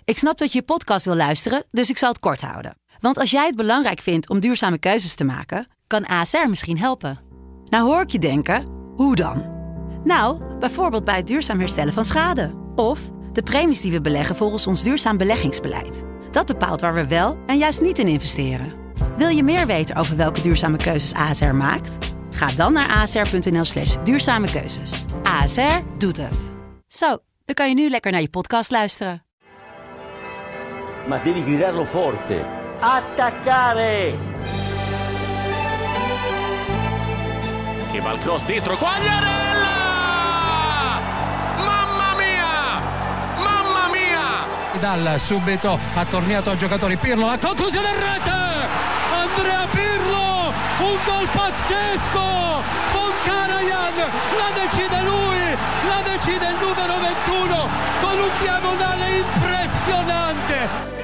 Ik snap dat je podcast wil luisteren, dus ik zal het kort houden. Want als jij het belangrijk vindt om duurzame keuzes te maken, kan ASR misschien helpen. Nou hoor ik je denken, hoe dan? Nou, bijvoorbeeld bij het duurzaam herstellen van schade. Of de premies die we beleggen volgens ons duurzaam beleggingsbeleid. Dat bepaalt waar we wel en juist niet in investeren. Wil je meer weten over welke duurzame keuzes ASR maakt? Ga dan naar asr.nl/duurzame keuzes. ASR doet het. Zo, dan kan je nu lekker naar je podcast luisteren. Ma devi gridarlo forte. Attaccare! Che va il cross dentro, Quagliarella! Mamma mia! Mamma mia! Dal subito ha tornato ai giocatori Pirlo, la conclusione in rete! Andrea Pirlo! Un gol pazzesco! Con Karajan! La decide lui! La decide il numero 21 con un diagonale impressionante!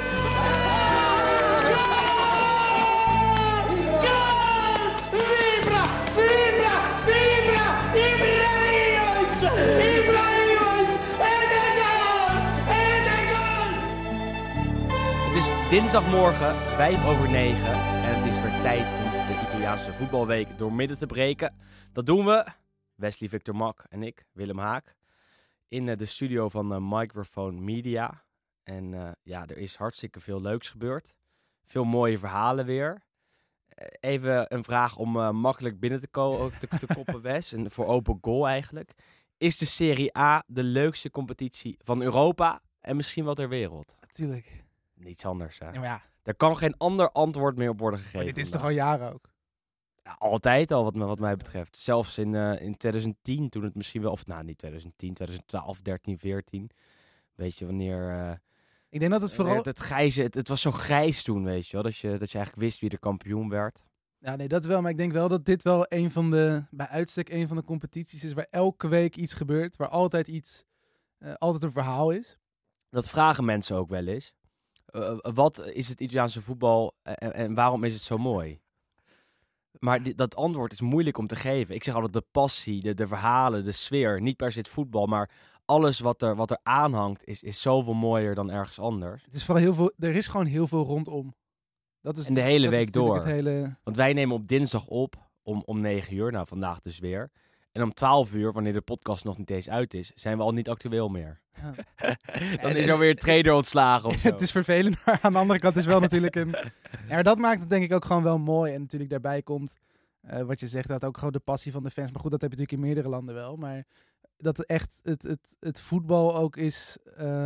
Het is dinsdagmorgen, 9:05 en het is weer tijd om de Italiaanse voetbalweek doormidden te breken. Dat doen we, Wesley Victor Mak en ik, Willem Haak, in de studio van Microphone Media. En ja, er is hartstikke veel leuks gebeurd. Veel mooie verhalen weer. Even een vraag om makkelijk binnen te koppen, Wes, en voor open goal eigenlijk. Is de Serie A de leukste competitie van Europa en misschien wel ter wereld? Natuurlijk. Niets anders, hè? Ja, maar ja. Daar kan geen ander antwoord meer op worden gegeven. Maar dit is toch al jaren ook? Ja, altijd al, wat mij betreft. Zelfs in 2010, toen het misschien wel... Of nou, niet 2010, 2012, 13, 14. Weet je, wanneer... Ik denk dat het vooral... Het was zo grijs toen, weet je wel. Dat je eigenlijk wist wie de kampioen werd. Ja, nee, dat wel. Maar ik denk wel dat dit wel bij uitstek een van de competities is waar elke week iets gebeurt. Waar altijd iets, altijd een verhaal is. Dat vragen mensen ook wel eens. Wat is het Italiaanse voetbal en waarom is het zo mooi? Maar dat antwoord is moeilijk om te geven. Ik zeg altijd de passie, de verhalen, de sfeer. Niet per se het voetbal, maar alles wat er aanhangt is zoveel mooier dan ergens anders. Het is vooral heel veel, er is gewoon heel veel rondom. Dat is, en de hele week door. Hele... Want wij nemen op dinsdag op om 9 uur. Nou, vandaag dus weer. En om 12 uur, wanneer de podcast nog niet eens uit is, zijn we al niet actueel meer. Ja. Dan is alweer trainer ontslagen of zo. Het is vervelend, maar aan de andere kant is wel natuurlijk een... Ja, maar dat maakt het denk ik ook gewoon wel mooi. En natuurlijk daarbij komt, wat je zegt, dat ook gewoon de passie van de fans. Maar goed, dat heb je natuurlijk in meerdere landen wel. Maar dat echt het voetbal ook is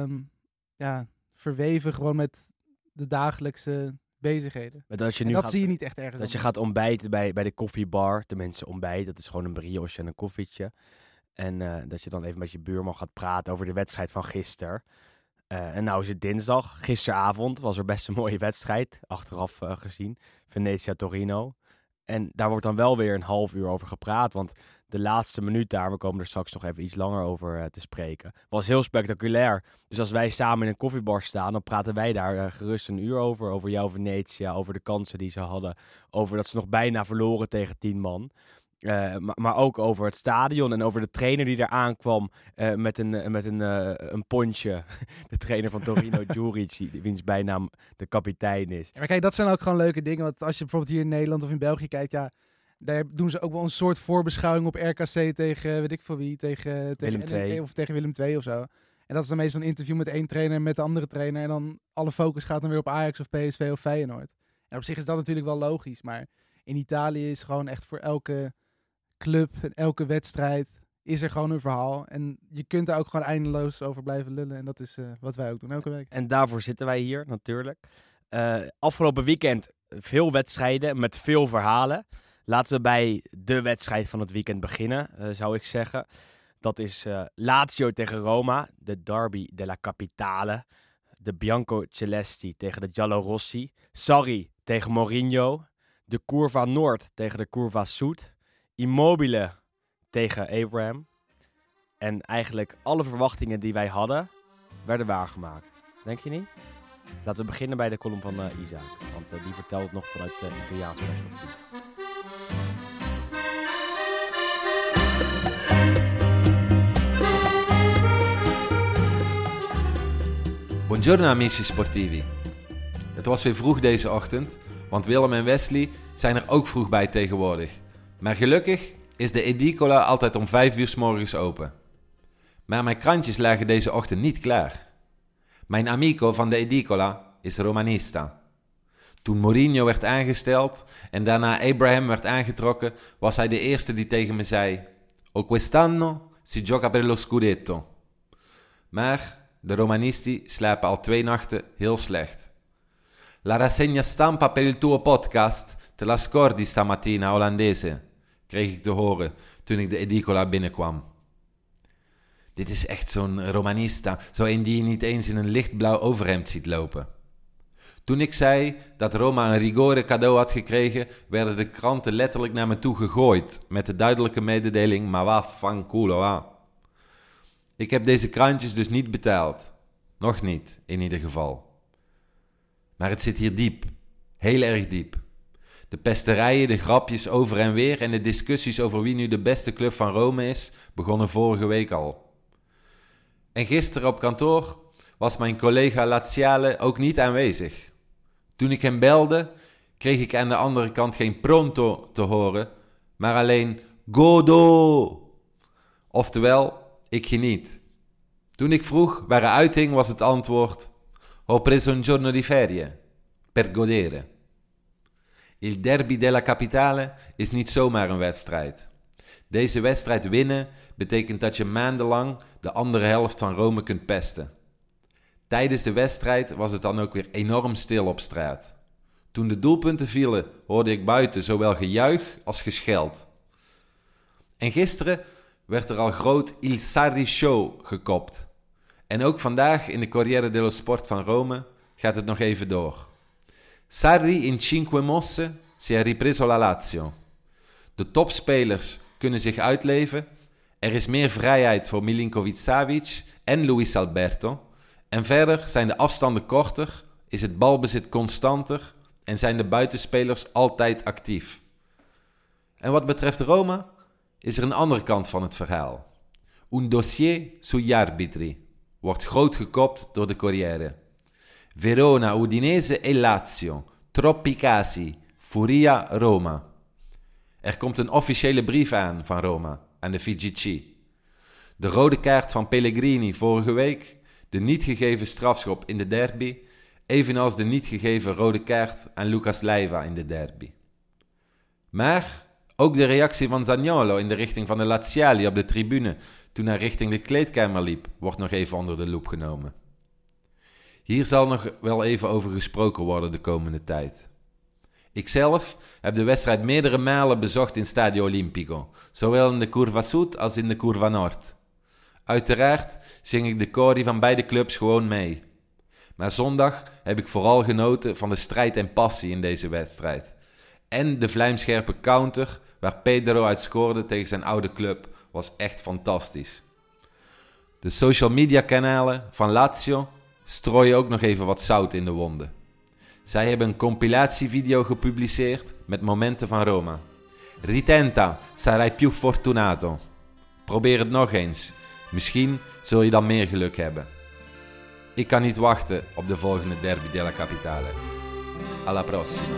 verweven gewoon met de dagelijkse bezigheden. Dat zie je niet echt ergens. Dat je gaat ontbijten bij de koffiebar. Tenminste, ontbijt. Dat is gewoon een brioche en een koffietje. En dat je dan even met je buurman gaat praten over de wedstrijd van gisteren. En nou is het dinsdag. Gisteravond was er best een mooie wedstrijd. Achteraf gezien. Venezia-Torino. En daar wordt dan wel weer een half uur over gepraat. Want de laatste minuut daar, we komen er straks nog even iets langer over te spreken, was heel spectaculair. Dus als wij samen in een koffiebar staan, dan praten wij daar gerust een uur over. Over jouw Venezia, over de kansen die ze hadden. Over dat ze nog bijna verloren tegen 10 man. Maar ook over het stadion en over de trainer die daar aankwam met een pontje. De trainer van Torino, Djuric, wiens bijnaam de kapitein is. Ja, maar kijk, dat zijn ook gewoon leuke dingen. Want als je bijvoorbeeld hier in Nederland of in België kijkt, ja, daar doen ze ook wel een soort voorbeschouwing op RKC tegen, weet ik voor wie, tegen Willem II. Of tegen Willem II of zo. En dat is dan meestal een interview met één trainer en met de andere trainer. En dan alle focus gaat dan weer op Ajax of PSV of Feyenoord. En op zich is dat natuurlijk wel logisch. Maar in Italië is gewoon echt voor elke club en elke wedstrijd is er gewoon een verhaal. En je kunt daar ook gewoon eindeloos over blijven lullen. En dat is wat wij ook doen elke week. En daarvoor zitten wij hier natuurlijk. Afgelopen weekend veel wedstrijden met veel verhalen. Laten we bij de wedstrijd van het weekend beginnen, zou ik zeggen. Dat is Lazio tegen Roma, de derby della Capitale. De Bianco Celesti tegen de Giallorossi. Sarri tegen Mourinho. De Curva Noord tegen de Curva Sud. Immobile tegen Abraham. En eigenlijk alle verwachtingen die wij hadden, werden waargemaakt. Denk je niet? Laten we beginnen bij de column van Isaac. Want die vertelt het nog vanuit Italiaans perspectief. Buongiorno amici sportivi. Het was weer vroeg deze ochtend, want Willem en Wesley zijn er ook vroeg bij tegenwoordig. Maar gelukkig is de edicola altijd om 5 uur 's morgens open. Maar mijn krantjes lagen deze ochtend niet klaar. Mijn amico van de edicola is romanista. Toen Mourinho werd aangesteld en daarna Abraham werd aangetrokken, was hij de eerste die tegen me zei: "O quest'anno si gioca per lo scudetto." Maar de Romanisti slapen al 2 nachten heel slecht. La rassegna stampa per il tuo podcast, te la scordi stamattina Olandese, kreeg ik te horen toen ik de edicola binnenkwam. Dit is echt zo'n Romanista, zo een die je niet eens in een lichtblauw overhemd ziet lopen. Toen ik zei dat Roma een rigore cadeau had gekregen, werden de kranten letterlijk naar me toe gegooid met de duidelijke mededeling: "Ma vaffanculo va." Ik heb deze krantjes dus niet betaald. Nog niet, in ieder geval. Maar het zit hier diep. Heel erg diep. De pesterijen, de grapjes over en weer en de discussies over wie nu de beste club van Rome is, begonnen vorige week al. En gisteren op kantoor was mijn collega Laziale ook niet aanwezig. Toen ik hem belde, kreeg ik aan de andere kant geen pronto te horen, maar alleen godo. Oftewel, ik geniet. Toen ik vroeg waar hij uithing, was het antwoord: "Ho preso un giorno di ferie, per godere." Il derby della capitale is niet zomaar een wedstrijd. Deze wedstrijd winnen betekent dat je maandenlang de andere helft van Rome kunt pesten. Tijdens de wedstrijd was het dan ook weer enorm stil op straat. Toen de doelpunten vielen, hoorde ik buiten zowel gejuich als gescheld. En gisteren werd er al groot Il Sarri Show gekopt. En ook vandaag in de Corriere dello Sport van Rome gaat het nog even door. Sarri in 5 mosse si è ripreso la Lazio. De topspelers kunnen zich uitleven. Er is meer vrijheid voor Milinkovic-Savic en Luis Alberto. En verder zijn de afstanden korter, is het balbezit constanter en zijn de buitenspelers altijd actief. En wat betreft Roma is er een andere kant van het verhaal. Un dossier sugli arbitri wordt groot gekopt door de Corriere. Verona, Udinese e Lazio. Troppi casi. Furia Roma. Er komt een officiële brief aan van Roma, aan de FIGC. De rode kaart van Pellegrini vorige week, de niet gegeven strafschop in de derby, evenals de niet gegeven rode kaart aan Lucas Leiva in de derby. Maar ook de reactie van Zaniolo in de richting van de Laziali op de tribune toen hij richting de kleedkamer liep, wordt nog even onder de loep genomen. Hier zal nog wel even over gesproken worden de komende tijd. Ikzelf heb de wedstrijd meerdere malen bezocht in Stadio Olimpico, zowel in de Curva Sud als in de Curva Nord. Uiteraard zing ik de cori van beide clubs gewoon mee. Maar zondag heb ik vooral genoten van de strijd en passie in deze wedstrijd. En de vlijmscherpe counter waar Pedro uit scoorde tegen zijn oude club was echt fantastisch. De social media kanalen van Lazio strooien ook nog even wat zout in de wonden. Zij hebben een compilatievideo gepubliceerd met momenten van Roma. Ritenta, sarai più fortunato. Probeer het nog eens. Misschien zul je dan meer geluk hebben. Ik kan niet wachten op de volgende derby della Capitale. Alla prossima.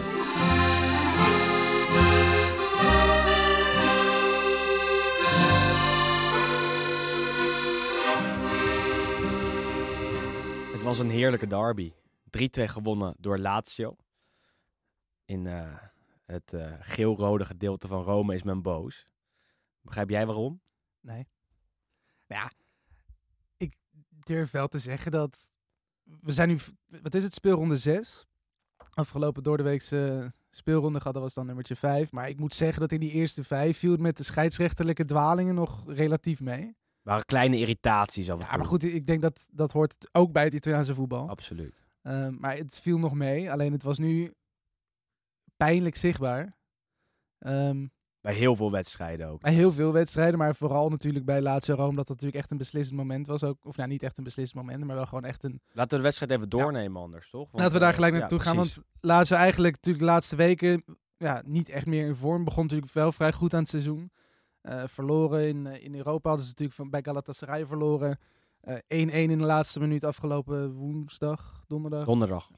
Het was een heerlijke derby. 3-2 gewonnen door Lazio. In het geel-rode gedeelte van Rome is men boos. Begrijp jij waarom? Nee. Nou ja, ik durf wel te zeggen dat we zijn nu, wat is het, speelronde 6. Afgelopen doordeweekse speelronde gehad, dat was dan nummertje 5. Maar ik moet zeggen dat in die eerste 5 viel het met de scheidsrechterlijke dwalingen nog relatief mee. Waren kleine irritaties af en toe. Ja, maar goed, ik denk dat hoort ook bij het Italiaanse voetbal. Absoluut. Maar het viel nog mee. Alleen het was nu pijnlijk zichtbaar. Bij heel veel wedstrijden ook. Bij heel veel wedstrijden, maar vooral natuurlijk bij Lazio Rome, dat natuurlijk echt een beslissend moment was ook. Of nou, niet echt een beslissend moment, maar wel gewoon echt een... Laten we de wedstrijd even doornemen anders, toch? Want, laten we daar gelijk naartoe gaan, precies. want Lazio eigenlijk natuurlijk de laatste weken niet echt meer in vorm. Begon natuurlijk wel vrij goed aan het seizoen. Verloren in Europa hadden ze natuurlijk bij Galatasaray verloren. 1-1 in de laatste minuut afgelopen donderdag. Donderdag.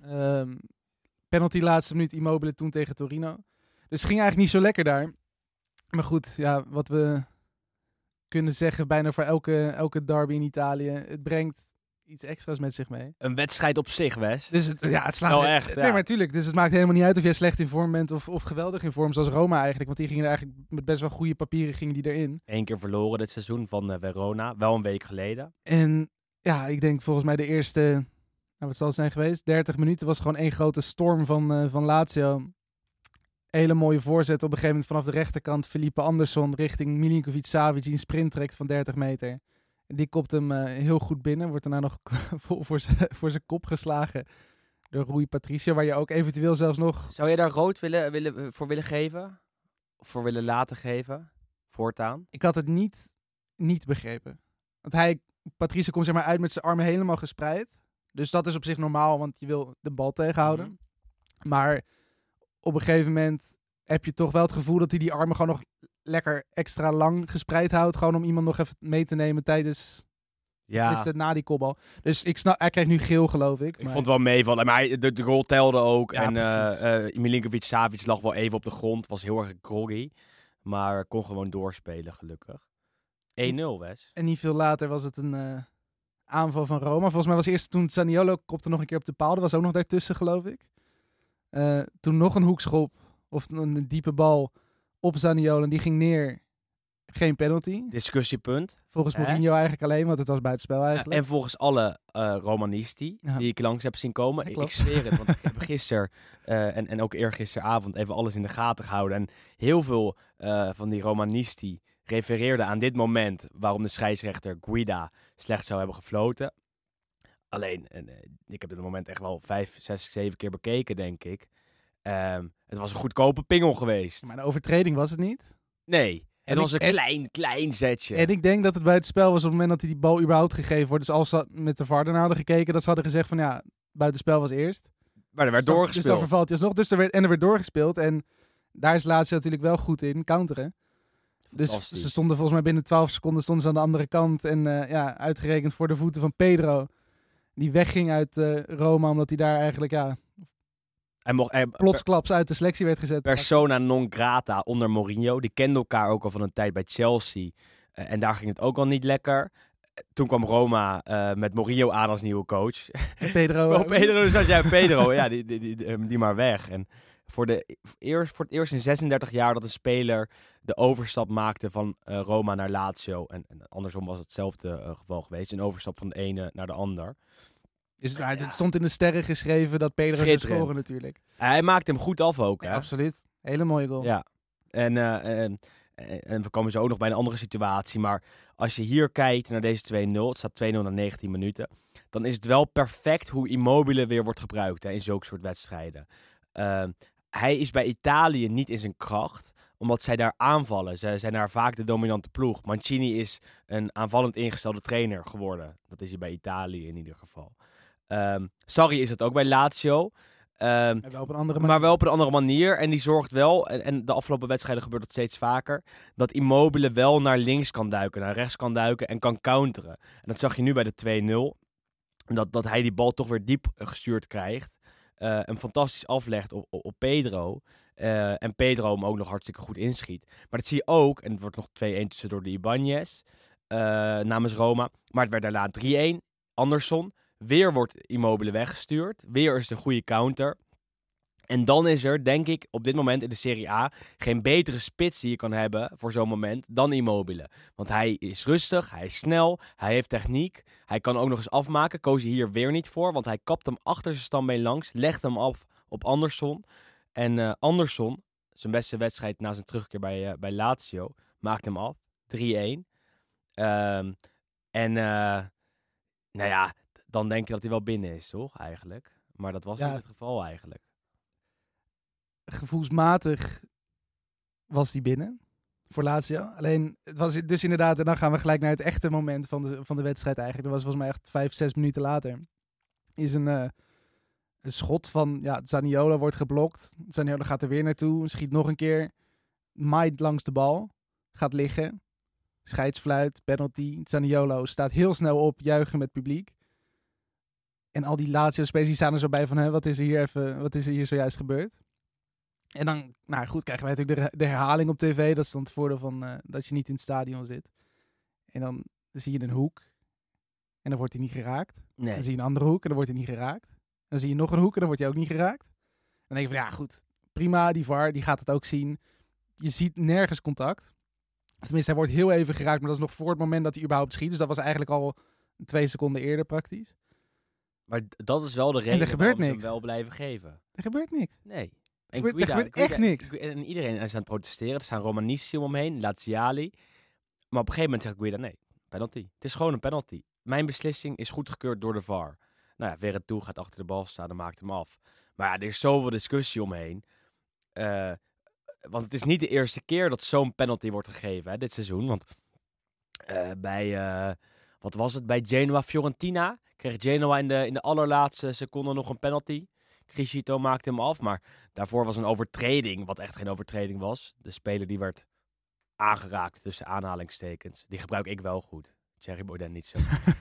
Penalty laatste minuut Immobile toen tegen Torino. Dus het ging eigenlijk niet zo lekker daar. Maar goed, ja, wat we kunnen zeggen bijna voor elke derby in Italië. Het brengt iets extra's met zich mee. Een wedstrijd op zich, Wes. Dus het slaat wel echt. Nee, maar natuurlijk. Dus het maakt helemaal niet uit of jij slecht in vorm bent of geweldig in vorm, zoals Roma eigenlijk. Want die gingen er eigenlijk met best wel goede papieren gingen die erin. 1 keer verloren dit seizoen van Verona. Wel een week geleden. En ja, ik denk volgens mij de eerste, wat zal het zijn geweest? 30 minuten was gewoon één grote storm van Lazio. Hele mooie voorzet op een gegeven moment vanaf de rechterkant. Felipe Anderson richting Milinkovic-Savic die een sprint trekt van 30 meter. Die kopt hem heel goed binnen. Wordt daarna nog voor zijn kop geslagen door Rui Patricio. Waar je ook eventueel zelfs nog... Zou je daar rood voor willen geven? Of voor willen laten geven? Voortaan? Ik had het niet begrepen. Want Patricio komt zeg maar uit met zijn armen helemaal gespreid. Dus dat is op zich normaal, want je wil de bal tegenhouden. Mm-hmm. Maar op een gegeven moment heb je toch wel het gevoel dat hij die armen gewoon nog lekker extra lang gespreid houdt. Gewoon om iemand nog even mee te nemen tijdens... Ja. Is het na die kopbal. Dus ik snap, hij krijgt nu geel, geloof ik. Ik vond het wel meevallen. Maar de goal telde ook. Ja, en Milinkovic-Savic lag wel even op de grond. Was heel erg groggy. Maar kon gewoon doorspelen, gelukkig. 1-0, Wes. En niet veel later was het een aanval van Roma. Volgens mij was eerst toen Zaniolo kopte nog een keer op de paal. Dat was ook nog daartussen, geloof ik. Toen nog een hoekschop. Of een diepe bal op Zaniolo. En die ging neer. Geen penalty. Discussiepunt. Volgens Mourinho eigenlijk alleen, want het was buitenspel eigenlijk. En volgens alle Romanisti die ik langs heb zien komen. Ja, ik zweer het, want ik heb gisteren en ook eergisteravond even alles in de gaten gehouden. En heel veel van die Romanisti refereerden aan dit moment waarom de scheidsrechter Guida slecht zou hebben gefloten. Alleen, ik heb dit moment echt wel 5, 6, 7 keer bekeken, denk ik. Het was een goedkope pingel geweest. Maar een overtreding was het niet? Nee. Het was een klein zetje. En ik denk dat het buitenspel was op het moment dat hij die bal überhaupt gegeven wordt. Dus als ze met de VAR hadden gekeken, dat ze hadden gezegd van ja, buitenspel was eerst. Maar er werd doorgespeeld. Dus dan vervalt hij alsnog. Er werd doorgespeeld. En daar is Lazio natuurlijk wel goed in, counteren. Dus ze stonden volgens mij binnen 12 seconden stonden ze aan de andere kant. En uitgerekend voor de voeten van Pedro. Die wegging uit Roma, omdat hij daar eigenlijk plotsklaps uit de selectie werd gezet. Persona non grata onder Mourinho. Die kenden elkaar ook al van een tijd bij Chelsea. En daar ging het ook al niet lekker. Toen kwam Roma met Mourinho aan als nieuwe coach. Pedro. Pedro, zat jij Pedro. Ja, die maar weg. En voor het eerst in 36 jaar dat een speler de overstap maakte van Roma naar Lazio. En andersom was hetzelfde geval geweest. Een overstap van de ene naar de ander. Dus het stond in de sterren geschreven dat Pedro zou scoren natuurlijk. Hij maakte hem goed af ook. Ja, hè? absoluut. Hele mooie goal. Ja. En we komen zo ook nog bij een andere situatie. Maar als je hier kijkt naar deze 2-0. Het staat 2-0 na 19 minuten. Dan is het wel perfect hoe Immobile weer wordt gebruikt in zulke soort wedstrijden. Hij is bij Italië niet in zijn kracht. Omdat zij daar aanvallen. Zij zijn daar vaak de dominante ploeg. Mancini is een aanvallend ingestelde trainer geworden. Dat is hij bij Italië in ieder geval. Sarri is het ook bij Lazio. Maar wel op een andere manier. En die zorgt wel, en de afgelopen wedstrijden gebeurt dat steeds vaker, dat Immobile wel naar links kan duiken, naar rechts kan duiken en kan counteren. En dat zag je nu bij de 2-0. Dat hij die bal toch weer diep gestuurd krijgt. Een fantastisch aflegt op Pedro. En Pedro hem ook nog hartstikke goed inschiet. Maar dat zie je ook, en het wordt nog 2-1 tussendoor de Ibanez namens Roma. Maar het werd daarna 3-1. Anderson. Weer wordt Immobile weggestuurd. Weer is het een goede counter. En dan is er, denk ik, op dit moment in de Serie A geen betere spits die je kan hebben voor zo'n moment dan Immobile. Want hij is rustig, hij is snel, hij heeft techniek. Hij kan ook nog eens afmaken. Koos hij hier weer niet voor, want hij kapt hem achter zijn stambeen langs. Legt hem af op Anderson. En Anderson, zijn beste wedstrijd na zijn terugkeer bij Lazio, maakt hem af. 3-1. Dan denk je dat hij wel binnen is, toch? Eigenlijk. Maar dat was niet het geval eigenlijk. Gevoelsmatig was hij binnen voor Lazio. Alleen, het was dus inderdaad, en dan gaan we gelijk naar het echte moment van de wedstrijd eigenlijk. Dat was volgens mij echt 5, 6 minuten later. Is een schot van, Zaniolo wordt geblokt. Zaniolo gaat er weer naartoe, schiet nog een keer. Maait langs de bal, gaat liggen. scheidsfluit, penalty. Zaniolo staat heel snel op, juichen met publiek. En al die Lazio-spelers die staan er zo bij van, wat is er hier zojuist gebeurd? En dan, krijgen wij natuurlijk de herhaling op tv. Dat is dan het voordeel van dat je niet in het stadion zit. En dan zie je een hoek. En dan wordt hij niet geraakt. Nee. Dan zie je een andere hoek en dan wordt hij niet geraakt. En dan zie je nog een hoek en dan wordt hij ook niet geraakt. Dan denk je van, goed, prima, die VAR, die gaat het ook zien. Je ziet nergens contact. Of tenminste, hij wordt heel even geraakt, maar dat is nog voor het moment dat hij überhaupt schiet. Dus dat was eigenlijk al 2 seconden eerder praktisch. Maar dat is wel de reden waarom ze hem wel blijven geven. Er gebeurt niks. Nee. Er gebeurt echt niks. En iedereen is aan het protesteren. Er staan Romanissimi omheen, Laziali. Maar op een gegeven moment zegt Guida, nee, penalty. Het is gewoon een penalty. Mijn beslissing is goedgekeurd door de VAR. Nou ja, Veretout gaat achter de bal staan en maakt hem af. Maar ja, er is zoveel discussie omheen. Want het is niet de eerste keer dat zo'n penalty wordt gegeven dit seizoen. Want wat was het? Bij Genoa-Fiorentina kreeg Genoa in de allerlaatste seconde nog een penalty. Criscito maakte hem af, maar daarvoor was een overtreding, wat echt geen overtreding was. De speler die werd aangeraakt, tussen aanhalingstekens. Die gebruik ik wel goed. Thierry Baudet niet zo.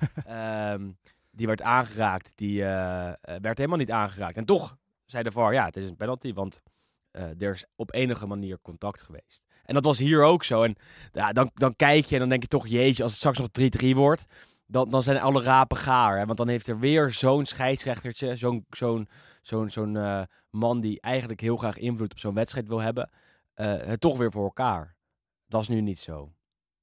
Die werd aangeraakt, die werd helemaal niet aangeraakt. En toch zei de VAR, het is een penalty, want er is op enige manier contact geweest. En dat was hier ook zo. En dan kijk je en dan denk je toch, jeetje, als het straks nog 3-3 wordt, dan zijn alle rapen gaar. Hè? Want dan heeft er weer zo'n scheidsrechtertje, zo'n man die eigenlijk heel graag invloed op zo'n wedstrijd wil hebben, het toch weer voor elkaar. Dat is nu niet zo.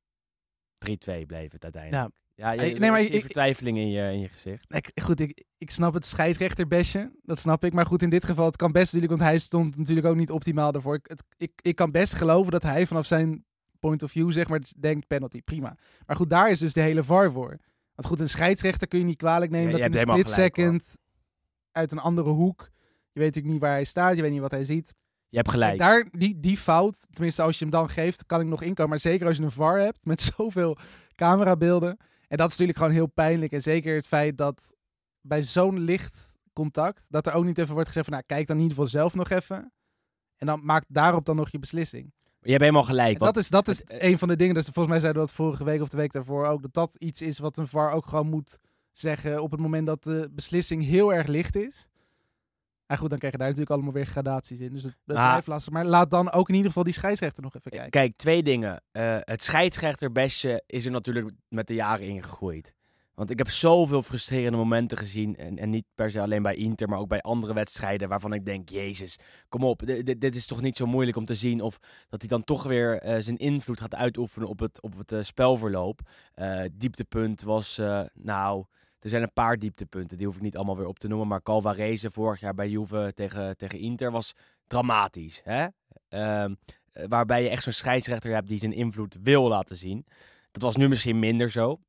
3-2 bleef het uiteindelijk. Ja, je vertwijfeling in je gezicht. Ik snap het scheidsrechterbesje. Dat snap ik. Maar goed, in dit geval, het kan best natuurlijk, want hij stond natuurlijk ook niet optimaal daarvoor. Ik kan best geloven dat hij vanaf zijn point of view, zeg maar, denkt penalty. Prima. Maar goed, daar is dus de hele VAR voor. Want goed, een scheidsrechter kun je niet kwalijk nemen dat hij een split second uit een andere hoek. Je weet natuurlijk niet waar hij staat. Je weet niet wat hij ziet. Je hebt gelijk. Daar, die fout, tenminste als je hem dan geeft, kan ik nog inkomen. Maar zeker als je een VAR hebt met zoveel camerabeelden. En dat is natuurlijk gewoon heel pijnlijk. En zeker het feit dat bij zo'n licht contact, dat er ook niet even wordt gezegd van, kijk dan in ieder geval zelf nog even. En dan maak daarop dan nog je beslissing. Je hebt helemaal gelijk. Dat is een van de dingen, dus volgens mij zeiden we dat vorige week of de week daarvoor ook, dat iets is wat een VAR ook gewoon moet zeggen op het moment dat de beslissing heel erg licht is. En goed, dan krijg je daar natuurlijk allemaal weer gradaties in. Dus dat blijft lastig. Maar laat dan ook in ieder geval die scheidsrechter nog even kijken. Kijk, 2 dingen. Het scheidsrechterbestje is er natuurlijk met de jaren ingegroeid. Want ik heb zoveel frustrerende momenten gezien. En niet per se alleen bij Inter, maar ook bij andere wedstrijden. Waarvan ik denk, jezus, kom op. Dit is toch niet zo moeilijk om te zien. Of dat hij dan toch weer zijn invloed gaat uitoefenen op het spelverloop. Dieptepunt was, er zijn een paar dieptepunten. Die hoef ik niet allemaal weer op te noemen. Maar Calvarese vorig jaar bij Juve tegen Inter was dramatisch. Hè? Waarbij je echt zo'n scheidsrechter hebt die zijn invloed wil laten zien. Dat was nu misschien minder zo.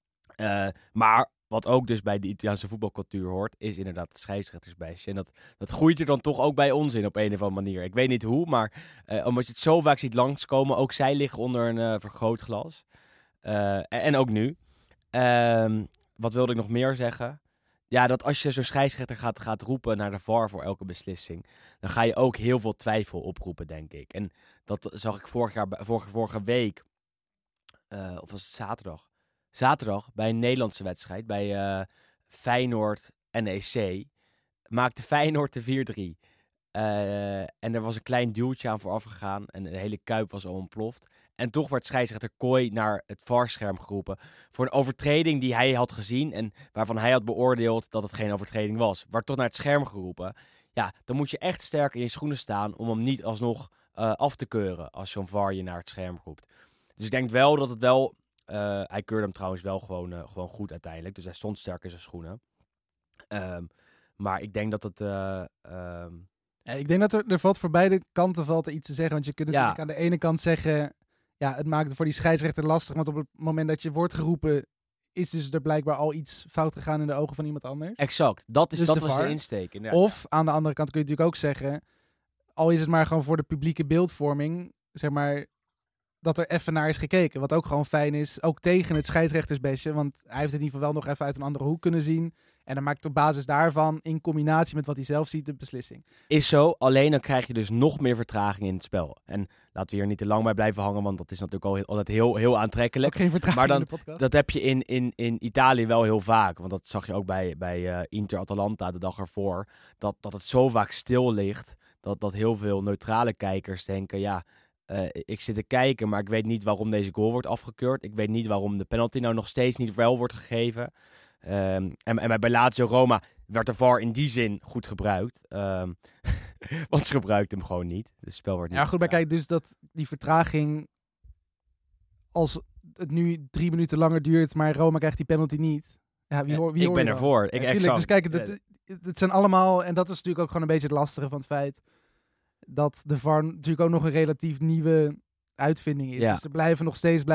Maar wat ook dus bij de Italiaanse voetbalcultuur hoort, is inderdaad het scheidsrechtersbestje. En dat groeit er dan toch ook bij ons in op een of andere manier. Ik weet niet hoe, maar omdat je het zo vaak ziet langskomen, ook zij liggen onder een vergrootglas. En ook nu. Wat wilde ik nog meer zeggen? Ja, dat als je zo'n scheidsrechter gaat roepen naar de VAR voor elke beslissing, dan ga je ook heel veel twijfel oproepen, denk ik. En dat zag ik vorige week, of was het zaterdag? Zaterdag bij een Nederlandse wedstrijd, bij Feyenoord NEC, maakte Feyenoord de 4-3. En er was een klein duwtje aan vooraf gegaan en de hele kuip was al ontploft. En toch werd scheidsrechter Kooi naar het VAR-scherm geroepen voor een overtreding die hij had gezien en waarvan hij had beoordeeld dat het geen overtreding was. Werd toch naar het scherm geroepen. Ja, dan moet je echt sterk in je schoenen staan om hem niet alsnog af te keuren als zo'n VAR je naar het scherm roept. Dus ik denk wel dat het wel... hij keurde hem trouwens wel gewoon goed uiteindelijk. Dus hij stond sterk in zijn schoenen. Maar ik denk dat het... ik denk dat er valt voor beide kanten iets te zeggen. Want je kunt natuurlijk aan de ene kant zeggen... Ja, het maakt het voor die scheidsrechter lastig. Want op het moment dat je wordt geroepen... is dus er blijkbaar al iets fout gegaan in de ogen van iemand anders. Exact. Dat was VAR. de insteek. Of aan de andere kant kun je natuurlijk ook zeggen... al is het maar gewoon voor de publieke beeldvorming... zeg maar... dat er even naar is gekeken. Wat ook gewoon fijn is. Ook tegen het scheidsrechtersbestje. Want hij heeft het in ieder geval wel nog even uit een andere hoek kunnen zien. En dan maakt op basis daarvan, in combinatie met wat hij zelf ziet, de beslissing. Is zo, alleen dan krijg je dus nog meer vertraging in het spel. En laten we hier niet te lang bij blijven hangen, want dat is natuurlijk altijd heel aantrekkelijk. Ook geen vertraging Maar in de podcast. dat heb je in Italië wel heel vaak. Want dat zag je ook bij Inter-Atalanta de dag ervoor. Dat het zo vaak stil ligt, dat heel veel neutrale kijkers denken, ik zit te kijken, maar ik weet niet waarom deze goal wordt afgekeurd. Ik weet niet waarom de penalty nou nog steeds niet wel wordt gegeven. En bij Lazio Roma werd de VAR in die zin goed gebruikt. Want ze gebruikten hem gewoon niet. Het spel wordt niet Ja, goed, maar gebruikt. kijk, dus dat die vertraging, als het nu 3 minuten langer duurt, maar Roma krijgt die penalty niet. Ja, wie hoor ik je ben dan? ervoor. Ja, tuurlijk, dus kijk, het zijn allemaal, en dat is natuurlijk ook gewoon een beetje het lastige van het feit dat de VAR natuurlijk ook nog een relatief nieuwe uitvinding is. Ja. Dus er blijven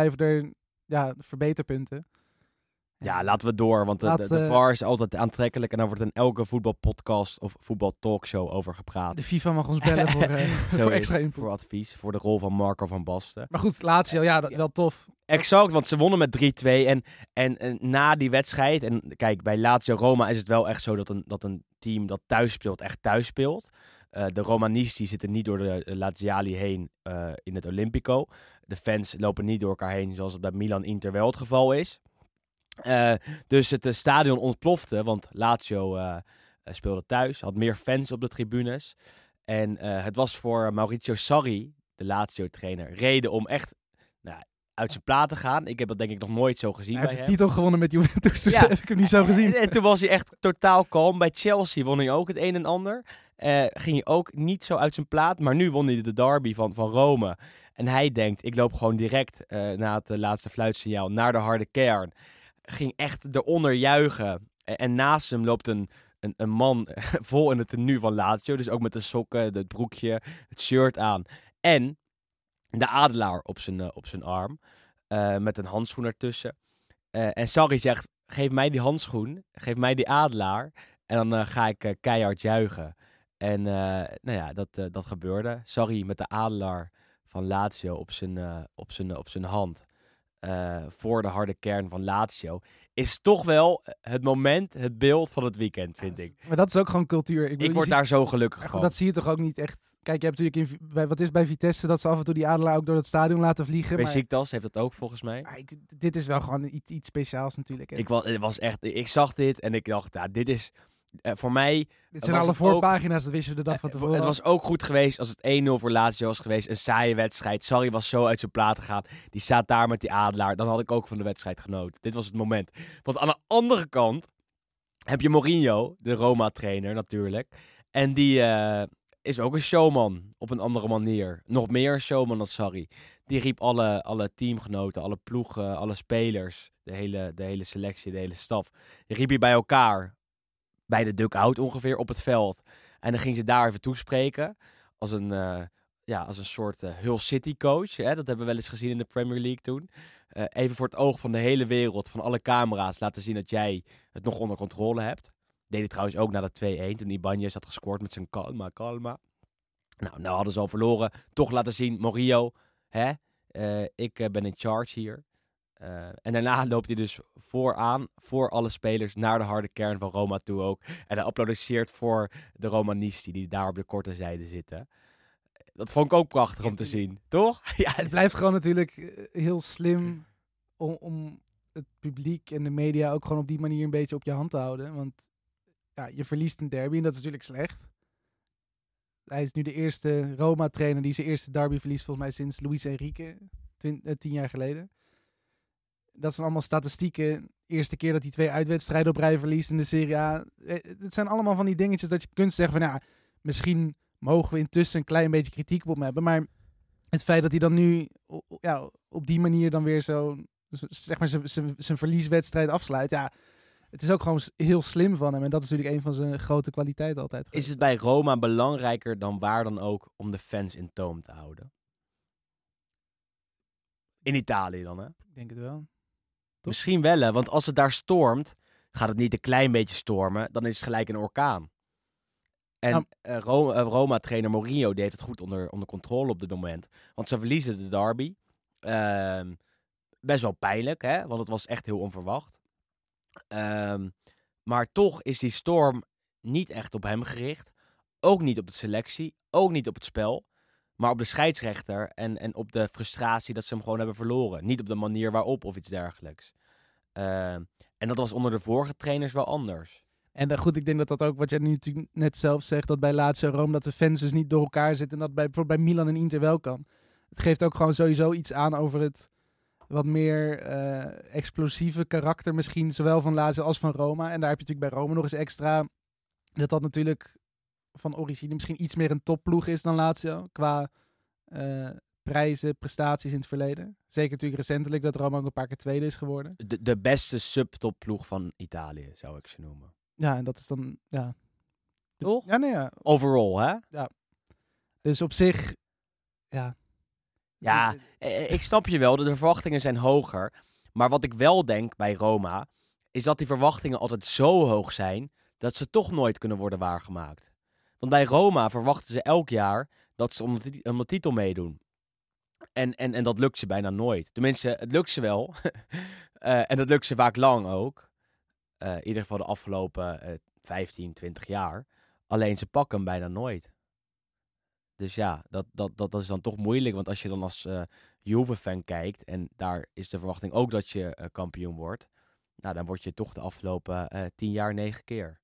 er verbeterpunten. Ja, laten we door, want de VAR is altijd aantrekkelijk en dan wordt in elke voetbalpodcast of voetbaltalkshow over gepraat. De FIFA mag ons bellen voor Zo extra is, input. voor advies, voor de rol van Marco van Basten. Maar goed, Lazio, wel tof. Exact, want ze wonnen met 3-2 en na die wedstrijd, en kijk, bij Lazio Roma is het wel echt zo dat een team dat thuis speelt, echt thuis speelt. De Romanisti zitten niet door de Laziali heen in het Olimpico. De fans lopen niet door elkaar heen, zoals het bij Milan-Inter wel het geval is. Dus het stadion ontplofte, want Lazio speelde thuis, had meer fans op de tribunes. En het was voor Maurizio Sarri, de Lazio-trainer, reden om echt uit zijn plaat te gaan. Ik heb dat denk ik nog nooit zo gezien Hij bij heeft hem. de titel gewonnen met Juventus, dus heb ik hem niet zo gezien. En toen was hij echt totaal kalm. Bij Chelsea won hij ook het een en ander. Ging hij ook niet zo uit zijn plaat, maar nu won hij de derby van Rome. En hij denkt, ik loop gewoon direct na het laatste fluitsignaal naar de harde kern. Ging echt eronder juichen. En naast hem loopt een man vol in het tenue van Lazio. Dus ook met de sokken, het broekje, het shirt aan. En de adelaar op zijn arm. Met een handschoen ertussen. En Sarri zegt, geef mij die handschoen. Geef mij die adelaar. En dan ga ik keihard juichen. En dat gebeurde. Sarri met de adelaar van Lazio op zijn hand. Voor de harde kern van Lazio. Is toch wel het beeld van het weekend, vind ik. Maar dat is ook gewoon cultuur. Ik word daar zo gelukkig Ja, van. dat zie je toch ook niet echt. Kijk, je hebt natuurlijk wat is bij Vitesse dat ze af en toe die adelaar ook door het stadion laten vliegen. Bij Maar Besiktas heeft dat ook volgens mij. dit is wel gewoon iets speciaals natuurlijk. Hè. Ik zag dit en ik dacht, dit is voor mij. Dit zijn alle voorpagina's, dat wisten we de dag van tevoren. Het was ook goed geweest als het 1-0 voor Lazio was geweest. Een saaie wedstrijd. Sarri was zo uit zijn plaat gegaan. Die staat daar met die adelaar. Dan had ik ook van de wedstrijd genoten. Dit was het moment. Want aan de andere kant heb je Mourinho, de Roma-trainer natuurlijk. En die is ook een showman op een andere manier. Nog meer een showman dan Sarri. Die riep alle teamgenoten, alle ploegen, alle spelers, de hele selectie, de hele staf. Die riep je bij elkaar. Bij de dugout ongeveer op het veld. En dan ging ze daar even toespreken. Als een soort Hull City coach. Hè? Dat hebben we wel eens gezien in de Premier League toen. Even voor het oog van de hele wereld, van alle camera's, laten zien dat jij het nog onder controle hebt. Deed hij trouwens ook na de 2-1, toen Ibanez had gescoord met zijn calma. Nou hadden ze al verloren. Toch laten zien, Mourinho, ik ben in charge hier. En daarna loopt hij dus vooraan, voor alle spelers, naar de harde kern van Roma toe ook. En hij applaudisseert voor de Romanisti die daar op de korte zijde zitten. Dat vond ik ook prachtig om te zien, toch? Ja, Het blijft gewoon natuurlijk heel slim om het publiek en de media ook gewoon op die manier een beetje op je hand te houden. Want ja, je verliest een derby en dat is natuurlijk slecht. Hij is nu de eerste Roma-trainer die zijn eerste derby verliest volgens mij sinds Luis Enrique, 10 jaar geleden. Dat zijn allemaal statistieken. Eerste keer dat hij 2 uitwedstrijden op rij verliest in de Serie A. Het zijn allemaal van die dingetjes dat je kunt zeggen van misschien mogen we intussen een klein beetje kritiek op hem hebben. Maar het feit dat hij dan nu op die manier dan weer zo zeg maar zijn verlieswedstrijd afsluit. Ja, het is ook gewoon heel slim van hem. En dat is natuurlijk een van zijn grote kwaliteiten altijd geweest. Is het bij Roma belangrijker dan waar dan ook om de fans in toom te houden? In Italië dan, hè? Ik denk het wel. Misschien wel, hè? Want als het daar stormt, gaat het niet een klein beetje stormen, dan is het gelijk een orkaan. En Roma-trainer Mourinho deed het goed onder controle op dit moment. Want ze verliezen de derby. Best wel pijnlijk, hè? Want het was echt heel onverwacht. Maar toch is die storm niet echt op hem gericht. Ook niet op de selectie. Ook niet op het spel. Maar op de scheidsrechter en op de frustratie dat ze hem gewoon hebben verloren. Niet op de manier waarop of iets dergelijks. En dat was onder de vorige trainers wel anders. En goed, ik denk dat dat ook, wat jij nu natuurlijk net zelf zegt, dat bij Lazio Rome, dat de fans dus niet door elkaar zitten. En dat bijvoorbeeld bij Milan en Inter wel kan. Het geeft ook gewoon sowieso iets aan over het wat meer explosieve karakter misschien, zowel van Lazio als van Roma. En daar heb je natuurlijk bij Rome nog eens extra, dat natuurlijk van origine misschien iets meer een topploeg is dan Lazio, qua prijzen, prestaties in het verleden. Zeker natuurlijk recentelijk dat Roma ook een paar keer tweede is geworden. De beste subtopploeg van Italië, zou ik ze noemen. Ja, en dat is dan, ja. Toch? Ja, nee, ja. Overall, hè? Dus op zich, ja. Ja, ik snap je wel. De verwachtingen zijn hoger. Maar wat ik wel denk bij Roma, is dat die verwachtingen altijd zo hoog zijn, dat ze toch nooit kunnen worden waargemaakt. Want bij Roma verwachten ze elk jaar dat ze om de titel meedoen. En dat lukt ze bijna nooit. Tenminste, het lukt ze wel. En dat lukt ze vaak lang ook. In ieder geval de afgelopen 15, 20 jaar. Alleen ze pakken hem bijna nooit. Dus ja, dat is dan toch moeilijk. Want als je dan als Juve-fan kijkt, en daar is de verwachting ook dat je kampioen wordt. Nou, dan word je toch de afgelopen 10 jaar 9 keer.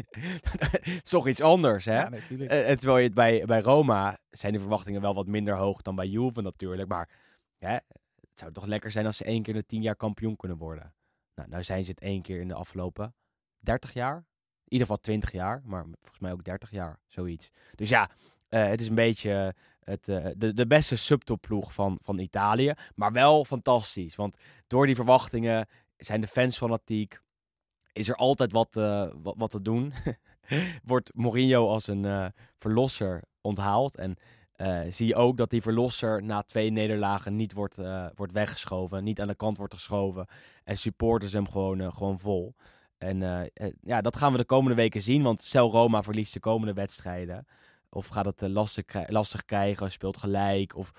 Dat is toch iets anders, hè? Ja, natuurlijk. Terwijl je het bij Roma zijn de verwachtingen wel wat minder hoog dan bij Juve natuurlijk. Maar hè, het zou toch lekker zijn als ze 1 keer in de 10 jaar kampioen kunnen worden. Nou zijn ze het 1 keer in de afgelopen 30 jaar. In ieder geval 20 jaar, maar volgens mij ook 30 jaar, zoiets. Dus ja, het is een beetje de beste subtopploeg van Italië. Maar wel fantastisch, want door die verwachtingen zijn de fans fanatiek. Is er altijd wat te doen. Wordt Mourinho als een verlosser onthaald. En zie je ook dat die verlosser na 2 nederlagen niet wordt weggeschoven. Niet aan de kant wordt geschoven. En supporters hem gewoon vol. En dat gaan we de komende weken zien. Want stel Roma verliest de komende wedstrijden. Of gaat het lastig krijgen, speelt gelijk. Of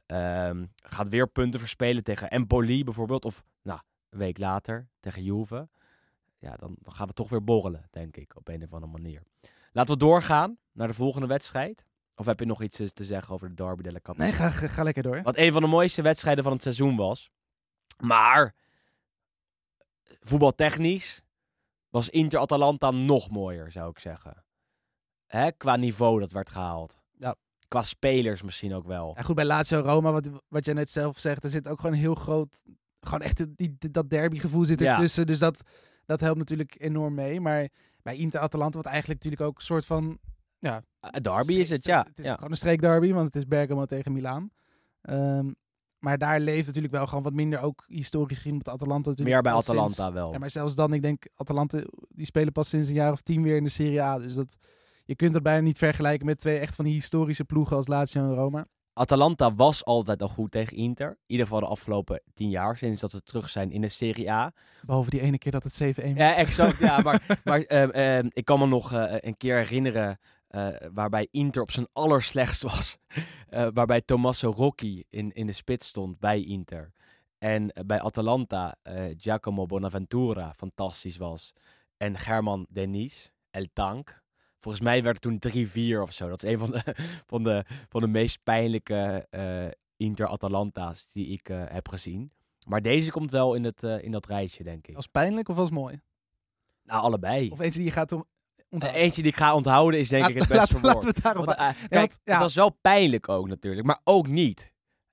gaat weer punten verspelen tegen Empoli bijvoorbeeld. Of een week later tegen Juve. Ja, dan gaat het toch weer borrelen, denk ik, op een of andere manier. Laten we doorgaan naar de volgende wedstrijd. Of heb je nog iets te zeggen over de Derby della Capitale? Nee, ga lekker door. Wat een van de mooiste wedstrijden van het seizoen was. Maar voetbaltechnisch was Inter-Atalanta nog mooier, zou ik zeggen. Qua niveau dat werd gehaald. Ja. Qua spelers misschien ook wel. Ja, goed, bij Lazio Roma, wat jij net zelf zegt, er zit ook gewoon een heel groot, gewoon echt dat derbygevoel zit ertussen. Ja. Dus dat helpt natuurlijk enorm mee. Maar bij Inter-Atalanta, wat eigenlijk natuurlijk ook een soort van, ja, derby is het, ja. Het is gewoon een streekderby, want het is Bergamo tegen Milaan. Maar daar leeft natuurlijk wel gewoon wat minder, ook historisch gezien, met Atalanta natuurlijk. Meer bij Atalanta wel. Ja, maar zelfs dan, ik denk, Atalanta, die spelen pas sinds een jaar of 10 weer in de Serie A. Dus je kunt dat bijna niet vergelijken met 2 echt van die historische ploegen als Lazio en Roma. Atalanta was altijd al goed tegen Inter. In ieder geval de afgelopen 10 jaar, sinds dat we terug zijn in de Serie A. Behalve die ene keer dat het 7-1 was. Ja, exact. Ja, maar ik kan me nog een keer herinneren waarbij Inter op zijn allerslechtst was. Waarbij Tommaso Rocchi in de spits stond bij Inter. En bij Atalanta Giacomo Bonaventura fantastisch was. En German Denis, El Tank. Volgens mij werd het toen 3-4 of zo. Dat is een van de meest pijnlijke Inter-Atalanta's die ik heb gezien. Maar deze komt wel in dat rijtje, denk ik. Als pijnlijk of als mooi? Nou, allebei. Of eentje die je gaat onthouden? Eentje die ik ga onthouden is denk ik het beste woord. Laten we het daarop kijk, het was wel pijnlijk ook natuurlijk, maar ook niet.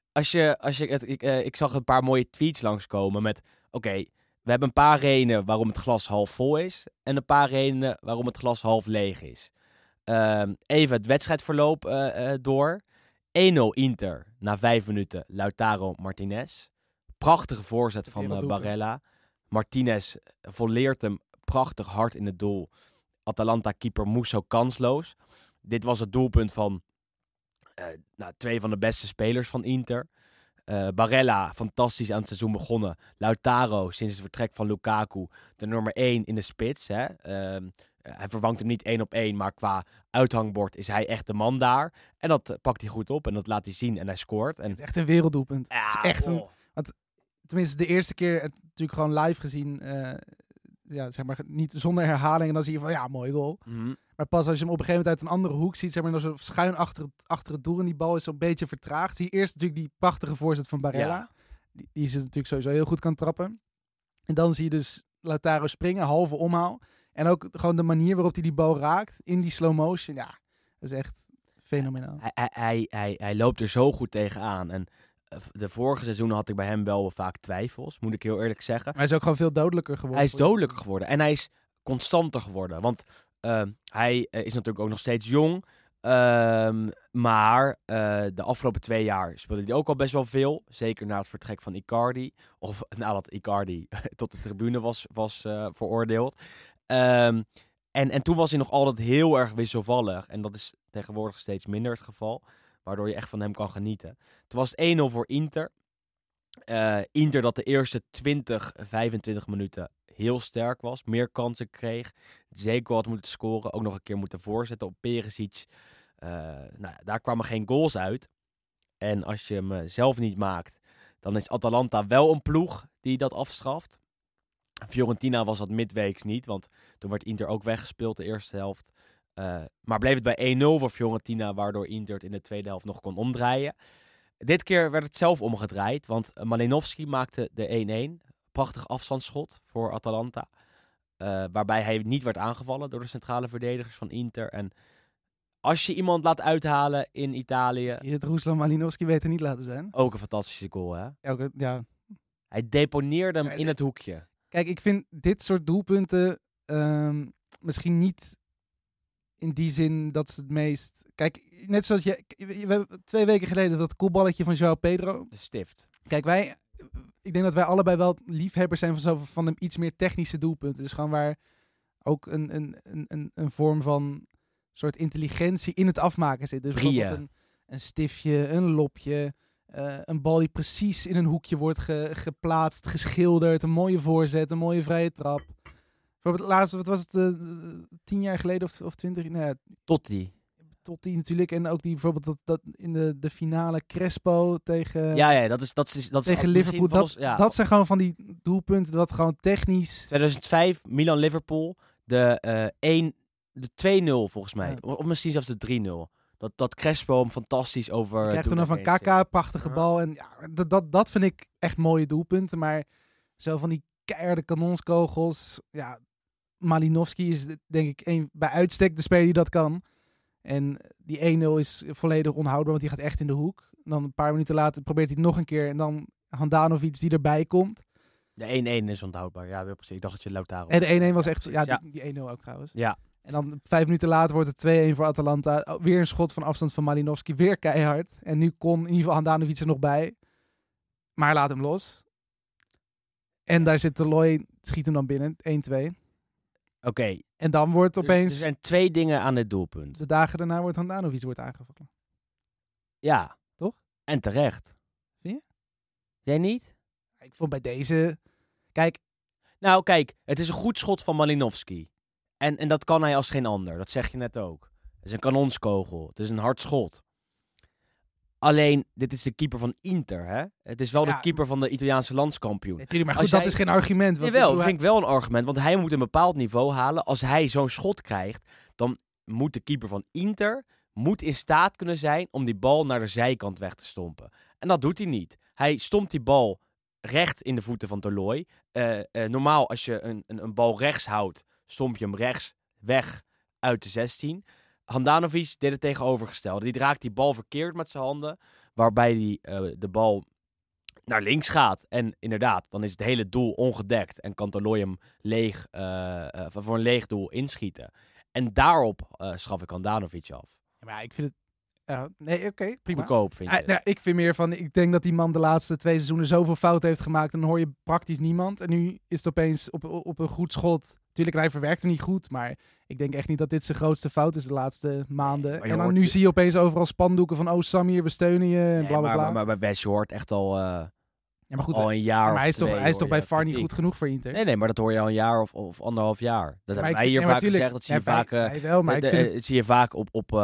Ik zag een paar mooie tweets langskomen met, oké, we hebben een paar redenen waarom het glas half vol is. En een paar redenen waarom het glas half leeg is. Even het wedstrijdverloop door. 1-0 Inter na 5 minuten. Lautaro Martinez. Prachtige voorzet van Barella. Martinez volleert hem prachtig hard in het doel. Atalanta-keeper Musso kansloos. Dit was het doelpunt van 2 van de beste spelers van Inter. Barella, fantastisch aan het seizoen begonnen. Lautaro, sinds het vertrek van Lukaku, de nummer 1 in de spits. Hè. Hij vervangt hem niet 1-op-1, maar qua uithangbord is hij echt de man daar. En dat pakt hij goed op en dat laat hij zien en hij scoort. En het is echt een werelddoelpunt. Ja, het is echt tenminste de eerste keer, natuurlijk gewoon live gezien, zeg maar, niet zonder herhaling. En dan zie je van, ja, mooi goal. Maar pas als je hem op een gegeven moment uit een andere hoek ziet, zeg maar, zo schuin achter het doel en die bal is zo'n beetje vertraagd. Zie je eerst natuurlijk die prachtige voorzet van Barella. Ja. Die ze natuurlijk sowieso heel goed kan trappen. En dan zie je dus Lautaro springen, halve omhaal. En ook gewoon de manier waarop hij die bal raakt in die slow motion. Ja, dat is echt fenomenaal. Hij loopt er zo goed tegenaan. En de vorige seizoenen had ik bij hem wel vaak twijfels, moet ik heel eerlijk zeggen. Maar hij is ook gewoon veel dodelijker geworden. Hij is dodelijker geworden. En hij is constanter geworden. Want hij is natuurlijk ook nog steeds jong. Maar de afgelopen 2 jaar speelde hij ook al best wel veel. Zeker na het vertrek van Icardi. Of nadat Icardi tot de tribune was veroordeeld. En toen was hij nog altijd heel erg wisselvallig. En dat is tegenwoordig steeds minder het geval. Waardoor je echt van hem kan genieten. Toen was het 1-0 voor Inter. Inter dat de eerste 25 minuten heel sterk was. Meer kansen kreeg. Zeker had moeten scoren. Ook nog een keer moeten voorzetten op Perisic. Daar kwamen geen goals uit. En als je hem zelf niet maakt, dan is Atalanta wel een ploeg die dat afstraft. Fiorentina was dat midweeks niet, want toen werd Inter ook weggespeeld de eerste helft. Maar bleef het bij 1-0 voor Fiorentina, waardoor Inter het in de tweede helft nog kon omdraaien. Dit keer werd het zelf omgedraaid, want Malinovský maakte de 1-1. Prachtig afstandsschot voor Atalanta. Waarbij hij niet werd aangevallen door de centrale verdedigers van Inter. En als je iemand laat uithalen in Italië... Je het Ruslan Malinovský weet er niet laten zijn. Ook een fantastische goal, hè? Ja. Hij deponeerde hem in het hoekje. Kijk, ik vind dit soort doelpunten misschien niet in die zin dat ze het meest... Kijk, net zoals we hebben 2 weken geleden dat koelballetje van João Pedro. De stift. Kijk, ik denk dat wij allebei wel liefhebbers zijn van de iets meer technische doelpunten. Dus gewoon waar ook een vorm van soort intelligentie in het afmaken zit. Dus bijvoorbeeld een stiftje, een lopje, een bal die precies in een hoekje wordt geplaatst, geschilderd, een mooie voorzet, een mooie vrije trap. Bijvoorbeeld laatst, wat was het, 10 jaar geleden of 20? Nou ja, Totti natuurlijk. En ook die bijvoorbeeld dat in de finale Crespo tegen... Ja, dat is tegen Liverpool. Dat zijn gewoon van die doelpunten dat gewoon technisch... 2005, Milan-Liverpool. De 2-0 volgens mij. Ja. Of misschien zelfs de 3-0. Dat Crespo hem fantastisch over... Je krijgt er dan van Kaka, prachtige bal. En ja, dat vind ik echt mooie doelpunten. Maar zo van die keiharde kanonskogels... Ja, Malinovský is denk ik bij uitstek de speler die dat kan. En die 1-0 is volledig onhoudbaar, want die gaat echt in de hoek. Dan een paar minuten later probeert hij het nog een keer. En dan Handanovic die erbij komt. De 1-1 is onhoudbaar. Ja, precies. Ik dacht dat je Lautaro... En de 1-1 was echt... Ja, die 1-0 ook trouwens. Ja. En dan 5 minuten later wordt het 2-1 voor Atalanta. Weer een schot van afstand van Malinovský. Weer keihard. En nu kon in ieder geval Handanovic er nog bij. Maar hij laat hem los. En daar zit Toloi, schiet hem dan binnen. 1-2. Oké. En dan wordt opeens... Er zijn 2 dingen aan dit doelpunt. De dagen daarna wordt Handanovic aangevallen. Ja. Toch? En terecht. Vind je? Jij niet? Ik vond bij deze... Kijk, het is een goed schot van Malinovský. En dat kan hij als geen ander. Dat zeg je net ook. Het is een kanonskogel. Het is een hard schot. Alleen, dit is de keeper van Inter, hè? Het is wel de keeper van de Italiaanse landskampioen. Natuurlijk, maar goed, dat is geen argument. Jawel, vind ik wel een argument. Want hij moet een bepaald niveau halen. Als hij zo'n schot krijgt, dan moet de keeper van Inter in staat kunnen zijn om die bal naar de zijkant weg te stompen. En dat doet hij niet. Hij stompt die bal recht in de voeten van Toloi. Normaal, als je een bal rechts houdt, stomp je hem rechts weg uit de 16. Handanovic deed het tegenovergestelde. Die raakt die bal verkeerd met zijn handen, waarbij hij de bal naar links gaat. En inderdaad, dan is het hele doel ongedekt en kan Toloi hem voor een leeg doel inschieten. En daarop schaf ik Handanovic af. Ja, maar ik vind het... nee, oké, prima. Goedkoop, vind je? Ik vind meer van... Ik denk dat die man de laatste 2 seizoenen zoveel fouten heeft gemaakt. En dan hoor je praktisch niemand. En nu is het opeens op een goed schot. Tuurlijk, hij verwerkt hem niet goed. Maar ik denk echt niet dat dit zijn grootste fout is de laatste maanden. En dan nu zie je opeens overal spandoeken van... Oh, Samir, we steunen je. En blablabla. Maar bij West, je hoort echt al... maar goed, al een jaar maar of 2. Hij is toch bij VAR niet goed genoeg voor Inter? Nee, maar dat hoor je al een jaar of 1,5 jaar. Dat hebben wij hier vaak gezegd. Dat zie je vaak... zie je vaak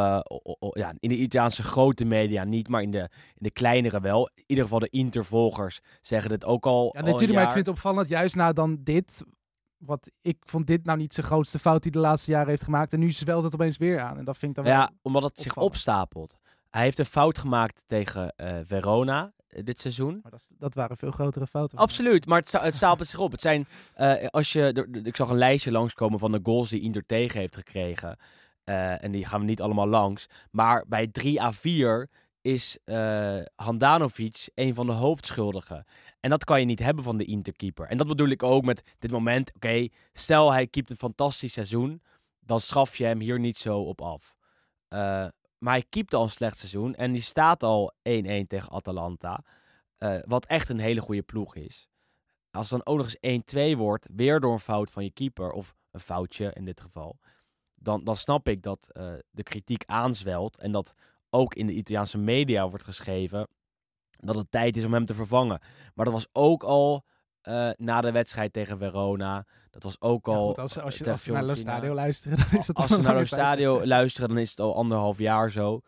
in de Italiaanse grote media niet, maar in de kleinere wel. In ieder geval de Inter-volgers zeggen dit ook al. Ja, natuurlijk, maar ik vind het opvallend, juist na dan dit, Ik vond dit nou niet zijn grootste fout die de laatste jaren heeft gemaakt. En nu zwelt het opeens weer aan. En dat vind ik dan wel Omdat het zich opvallend. opstapelt. Hij heeft een fout gemaakt tegen Verona dit seizoen. Maar dat waren veel grotere fouten. Absoluut, maar het stapelt zich op. Het zijn, ik zag een lijstje langskomen van de goals die Inter tegen heeft gekregen. En die gaan we niet allemaal langs. Maar bij 3-4 is Handanovic een van de hoofdschuldigen. En dat kan je niet hebben van de Interkeeper. En dat bedoel ik ook met dit moment. Oké, stel hij keept een fantastisch seizoen. Dan schaf je hem hier niet zo op af. Maar hij keept al een slecht seizoen. En die staat al 1-1 tegen Atalanta. Wat echt een hele goede ploeg is. Als dan ook nog eens 1-2 wordt. Weer door een fout van je keeper. Of een foutje in dit geval. Dan snap ik dat de kritiek aanzwelt. En dat ook in de Italiaanse media wordt geschreven dat het tijd is om hem te vervangen. Maar dat was ook al na de wedstrijd tegen Verona. Dat was ook al... Goed, als je naar Lo Stadio luisteren, dan is het Als ze naar Lo Stadio luisteren, dan is het al 1,5 jaar zo.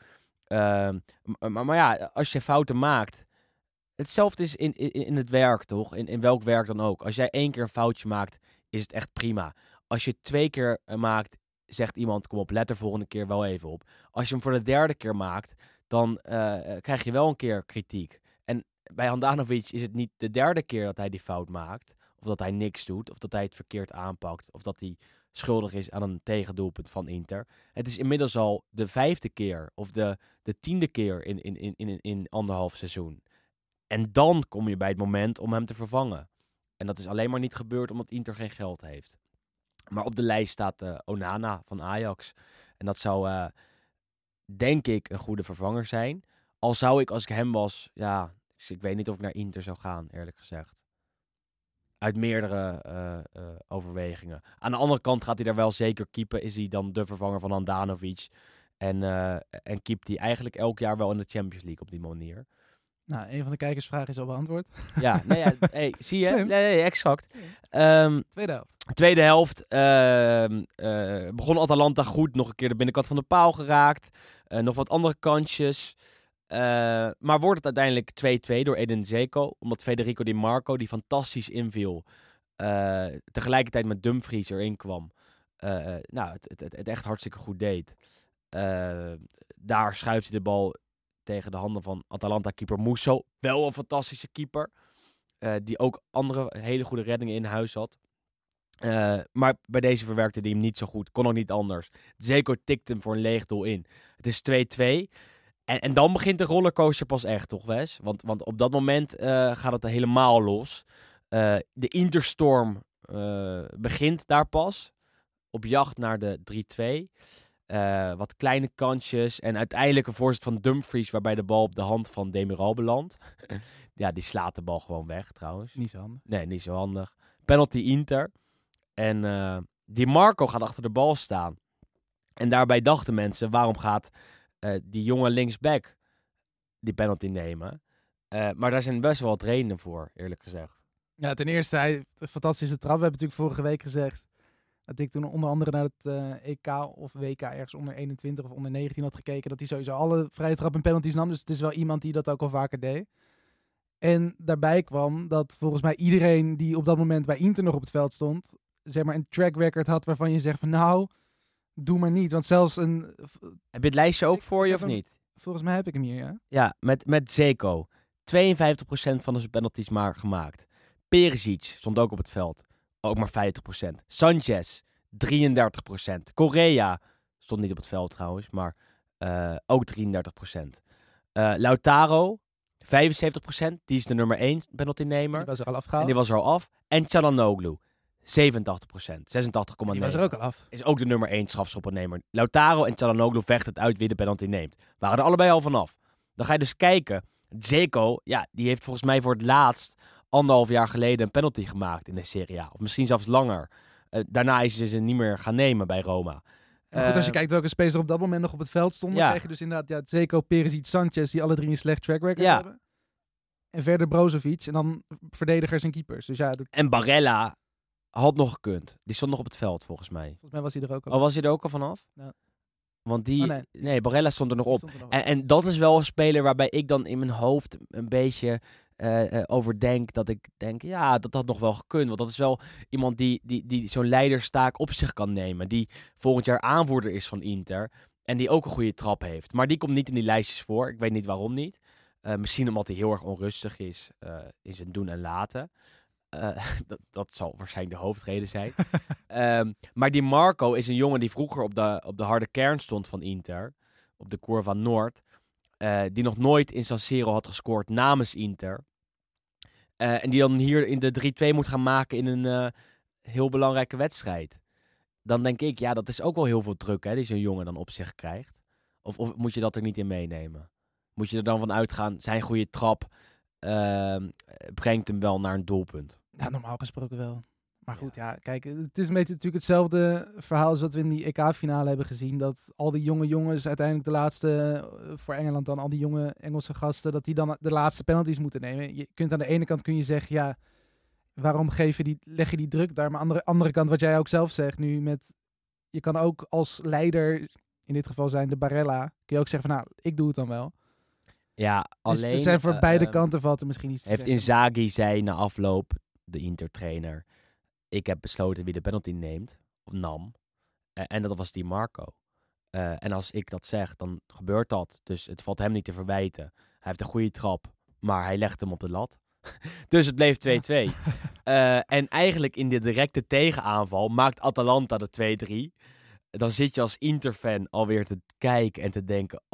Maar ja, als je fouten maakt... Hetzelfde is in het werk, toch? In welk werk dan ook. Als jij 1 keer een foutje maakt, is het echt prima. Als je 2 keer maakt, zegt iemand, kom op, let er volgende keer wel even op. Als je hem voor de 3e keer maakt, dan krijg je wel een keer kritiek. En bij Handanovic is het niet de 3e keer dat hij die fout maakt. Of dat hij niks doet. Of dat hij het verkeerd aanpakt. Of dat hij schuldig is aan een tegendoelpunt van Inter. Het is inmiddels al de 5e keer. Of de 10e keer in 1,5 seizoen. En dan kom je bij het moment om hem te vervangen. En dat is alleen maar niet gebeurd omdat Inter geen geld heeft. Maar op de lijst staat Onana van Ajax. En dat zou, denk ik, een goede vervanger zijn. Al zou ik, als ik hem was... Ja, ik weet niet of ik naar Inter zou gaan, eerlijk gezegd. Uit meerdere overwegingen. Aan de andere kant gaat hij daar wel zeker keepen. Is hij dan de vervanger van Handanovic. En keept hij eigenlijk elk jaar wel in de Champions League op die manier. Nou, een van de kijkersvragen is al beantwoord. Ja, nee, ja, hey, zie je? Slim. Nee, exact. Tweede helft. Begon Atalanta goed. Nog een keer de binnenkant van de paal geraakt. Nog wat andere kansjes. Maar wordt het uiteindelijk 2-2 door Edin Dzeko. Omdat Federico Di Marco, die fantastisch inviel, tegelijkertijd met Dumfries erin kwam. Het echt hartstikke goed deed. Daar schuift hij de bal tegen de handen van Atalanta-keeper Musso. Wel een fantastische keeper. Die ook andere hele goede reddingen in huis had. Maar bij deze verwerkte hij hem niet zo goed. Kon ook niet anders. Dzeko tikt hem voor een leeg doel in. Het is 2-2. En dan begint de rollercoaster pas echt, toch Wes? Want op dat moment gaat het helemaal los. De Interstorm begint daar pas. Op jacht naar de 3-2. Wat kleine kansjes. En uiteindelijk een voorzet van Dumfries, waarbij de bal op de hand van Demiral belandt. Ja, die slaat de bal gewoon weg trouwens. Niet zo handig. Nee, niet zo handig. Penalty Inter. En Di Marco gaat achter de bal staan. En daarbij dachten mensen, waarom gaat die jonge linksback die penalty nemen? Maar daar zijn best wel wat redenen voor, eerlijk gezegd. Ja, ten eerste, hij heeft een fantastische trap. We hebben natuurlijk vorige week gezegd dat ik toen onder andere naar het EK of WK ergens onder 21 of onder 19 had gekeken, dat hij sowieso alle vrije trap en penalties nam. Dus het is wel iemand die dat ook al vaker deed. En daarbij kwam dat volgens mij iedereen die op dat moment bij Inter nog op het veld stond, zeg maar een track record had waarvan je zegt van nou, doe maar niet. Want zelfs een... Heb je het lijstje ook voor je of niet? Volgens mij heb ik hem hier, ja. Ja, met Dzeko. 52% van de penalties maar gemaakt. Perisic stond ook op het veld. Ook maar 50%. Sanchez, 33%. Correa stond niet op het veld trouwens, maar ook 33%. Lautaro, 75%. Die is de nummer 1 penaltynemer. Die was er al afgehaald. En die was er al af. En Çalhanoğlu, 87%. 86,9%. Die was er ook al af. Is ook de nummer 1 strafschoppennemer. Lautaro en Çalhanoğlu vechten het uit wie de penalty neemt. Waren er allebei al vanaf. Dan ga je dus kijken. Dzeko, ja, die heeft volgens mij voor het laatst 1,5 jaar geleden een penalty gemaakt in de Serie A. Of misschien zelfs langer. Daarna is ze niet meer gaan nemen bij Roma. En goed, als je kijkt welke spelers er op dat moment nog op het veld stonden, Ja. krijg je dus inderdaad Dzeko, Perisic, Sanchez, die alle 3 een slecht track record hebben. En verder Brozovic en dan verdedigers en keepers. Dus ja, En Barella had nog gekund. Die stond nog op het veld volgens mij. volgens mij was hij er ook al. Oh, was hij er ook al vanaf? Ja. Want die... Oh, nee, Barella stond er nog Die op. stond er nog op. En dat is wel een speler waarbij ik dan in mijn hoofd een beetje overdenk, dat ik denk, ja, dat had nog wel gekund. Want dat is wel iemand die zo'n leiderstaak op zich kan nemen. Die volgend jaar aanvoerder is van Inter. En die ook een goede trap heeft. Maar die komt niet in die lijstjes voor. Ik weet niet waarom niet. Misschien omdat hij heel erg onrustig is in zijn doen en laten. Dat zal waarschijnlijk de hoofdreden zijn. Maar die Marco is een jongen die vroeger op de harde kern stond van Inter. Op de Curva Noord. Die nog nooit in San Siro had gescoord namens Inter. En die dan hier in de 3-2 moet gaan maken in een heel belangrijke wedstrijd. Dan denk ik, ja, dat is ook wel heel veel druk, hè, die zo'n jongen dan op zich krijgt. Of moet je dat er niet in meenemen? Moet je er dan van uitgaan, zijn goede trap brengt hem wel naar een doelpunt? Ja, normaal gesproken wel. Maar goed, ja, kijk, het is een beetje natuurlijk hetzelfde verhaal als wat we in die EK-finale hebben gezien. Dat al die jonge jongens uiteindelijk de laatste, voor Engeland dan, al die jonge Engelse gasten, dat die dan de laatste penalties moeten nemen. Je kunt aan de ene kant kun je zeggen, ja, waarom leg je die druk daar? Maar aan de andere kant, wat jij ook zelf zegt nu, je kan ook als leider, in dit geval zijn de Barella, kun je ook zeggen van, nou, ik doe het dan wel. Ja, alleen... Dus het zijn voor beide kanten valt er misschien iets te heeft zeggen. Inzaghi zei na afloop, de Inter-trainer, ik heb besloten wie de penalty neemt, of nam. En dat was die Marco. En als ik dat zeg, dan gebeurt dat. Dus het valt hem niet te verwijten. Hij heeft een goede trap, maar hij legt hem op de lat. Dus het bleef 2-2. En eigenlijk in de directe tegenaanval maakt Atalanta de 2-3. Dan zit je als Inter-fan alweer te kijken en te denken,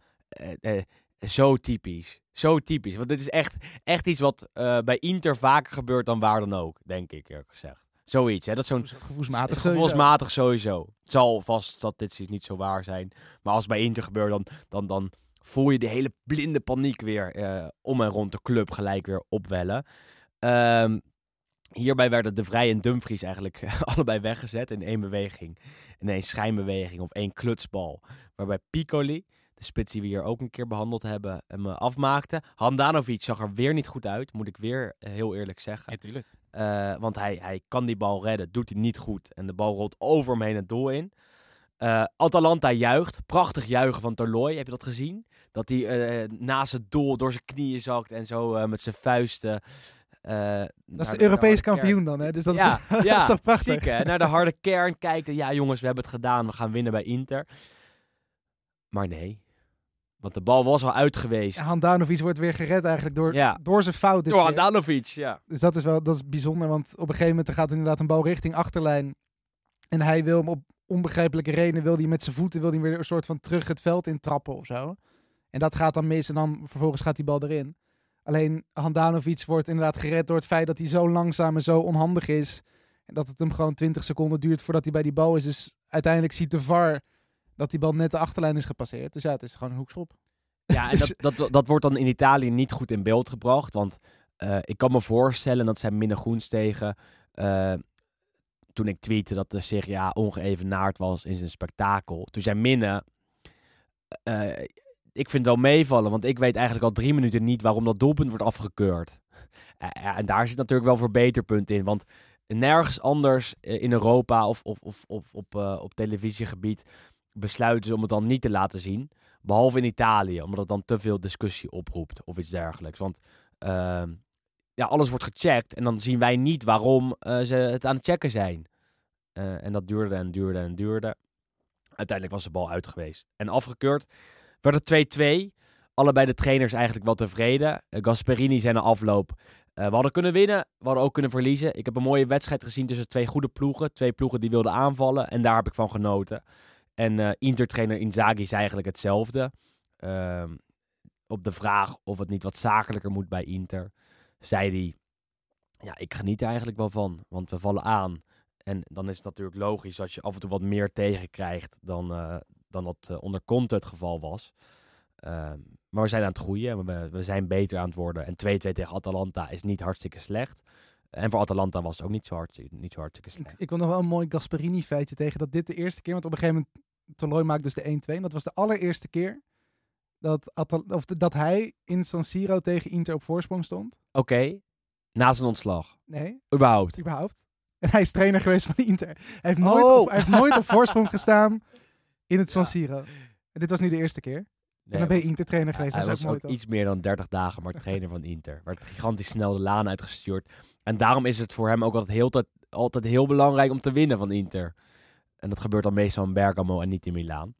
zo typisch. Zo typisch. Want dit is echt iets wat bij Inter vaker gebeurt dan waar dan ook, denk ik eerlijk gezegd. Zoiets, hè? Dat is zo'n gevoelsmatig sowieso. Het zal vast statistisch niet zo waar zijn. Maar als het bij Inter gebeurt, dan voel je de hele blinde paniek weer om en rond de club gelijk weer opwellen. Hierbij werden De Vrij en Dumfries eigenlijk allebei weggezet in één beweging. In één schijnbeweging of één klutsbal. Waarbij Piccoli, de spits die we hier ook een keer behandeld hebben, hem afmaakte. Handanovic zag er weer niet goed uit, moet ik weer heel eerlijk zeggen. Natuurlijk. Want hij kan die bal redden, doet hij niet goed. En de bal rolt over hem heen het doel in. Atalanta juicht. Prachtig juichen van Toloi. Heb je dat gezien? Dat hij naast het doel door zijn knieën zakt en zo met zijn vuisten... dat is de Europees kampioen dan, hè? Dus dat, dat is toch prachtig? Ziek, hè? Naar de harde kern kijken. Ja, jongens, we hebben het gedaan. We gaan winnen bij Inter. Maar nee. Want de bal was al uit geweest. Ja, Handanovic wordt weer gered eigenlijk door zijn fout. Door Handanovic, ja. Dus dat is bijzonder. Want op een gegeven moment gaat inderdaad een bal richting achterlijn. En hij wil hem op onbegrijpelijke redenen, met zijn voeten weer een soort van terug het veld intrappen of zo. En dat gaat dan mis en dan vervolgens gaat die bal erin. Alleen Handanovic wordt inderdaad gered door het feit dat hij zo langzaam en zo onhandig is. En dat het hem gewoon 20 seconden duurt voordat hij bij die bal is. Dus uiteindelijk ziet de VAR dat die bal net de achterlijn is gepasseerd. Dus ja, het is gewoon een hoekschop. Ja, en dat wordt dan in Italië niet goed in beeld gebracht. Want ik kan me voorstellen dat zij Minne Groenstegen... toen ik tweette dat de Serie A ongeëvenaard was in zijn spektakel. Toen zei Minne... ik vind het wel meevallen, want ik weet eigenlijk al 3 minuten niet waarom dat doelpunt wordt afgekeurd. En daar zit natuurlijk wel verbeterpunt in. Want nergens anders in Europa of op televisiegebied besluiten ze om het dan niet te laten zien. Behalve in Italië, omdat het dan te veel discussie oproept of iets dergelijks. Want alles wordt gecheckt en dan zien wij niet waarom ze het aan het checken zijn. En dat duurde en duurde en duurde. Uiteindelijk was de bal uit geweest en afgekeurd. Werd het 2-2. Allebei de trainers eigenlijk wel tevreden. Gasperini zei na afloop... we hadden kunnen winnen, we hadden ook kunnen verliezen. Ik heb een mooie wedstrijd gezien tussen 2 goede ploegen. 2 ploegen die wilden aanvallen en daar heb ik van genoten. En Inter-trainer Inzaghi zei eigenlijk hetzelfde. Op de vraag of het niet wat zakelijker moet bij Inter... zei hij... Ja, ik geniet er eigenlijk wel van, want we vallen aan. En dan is het natuurlijk logisch dat je af en toe wat meer tegenkrijgt dan dat onder Conte het geval was. Maar we zijn aan het groeien en we zijn beter aan het worden. En 2-2 tegen Atalanta is niet hartstikke slecht. En voor Atalanta was het ook niet zo hartstikke slecht. Ik wil nog wel een mooi Gasperini-feitje tegen dat dit de eerste keer... Want op een gegeven moment, Toloi maakt dus de 1-2. En dat was de allereerste keer dat hij in San Siro tegen Inter op voorsprong stond. Oké, na zijn ontslag? Nee. Überhaupt. En hij is trainer geweest van Inter. Hij heeft nooit op voorsprong gestaan in het San Siro. En dit was nu de eerste keer. En dan ben je Inter-trainer geweest. Hij Dat is was ook ook mooi, iets meer dan 30 dagen maar trainer van Inter. Werd gigantisch snel de laan uitgestuurd. En daarom is het voor hem ook altijd heel belangrijk om te winnen van Inter. En dat gebeurt dan meestal in Bergamo en niet in Milaan.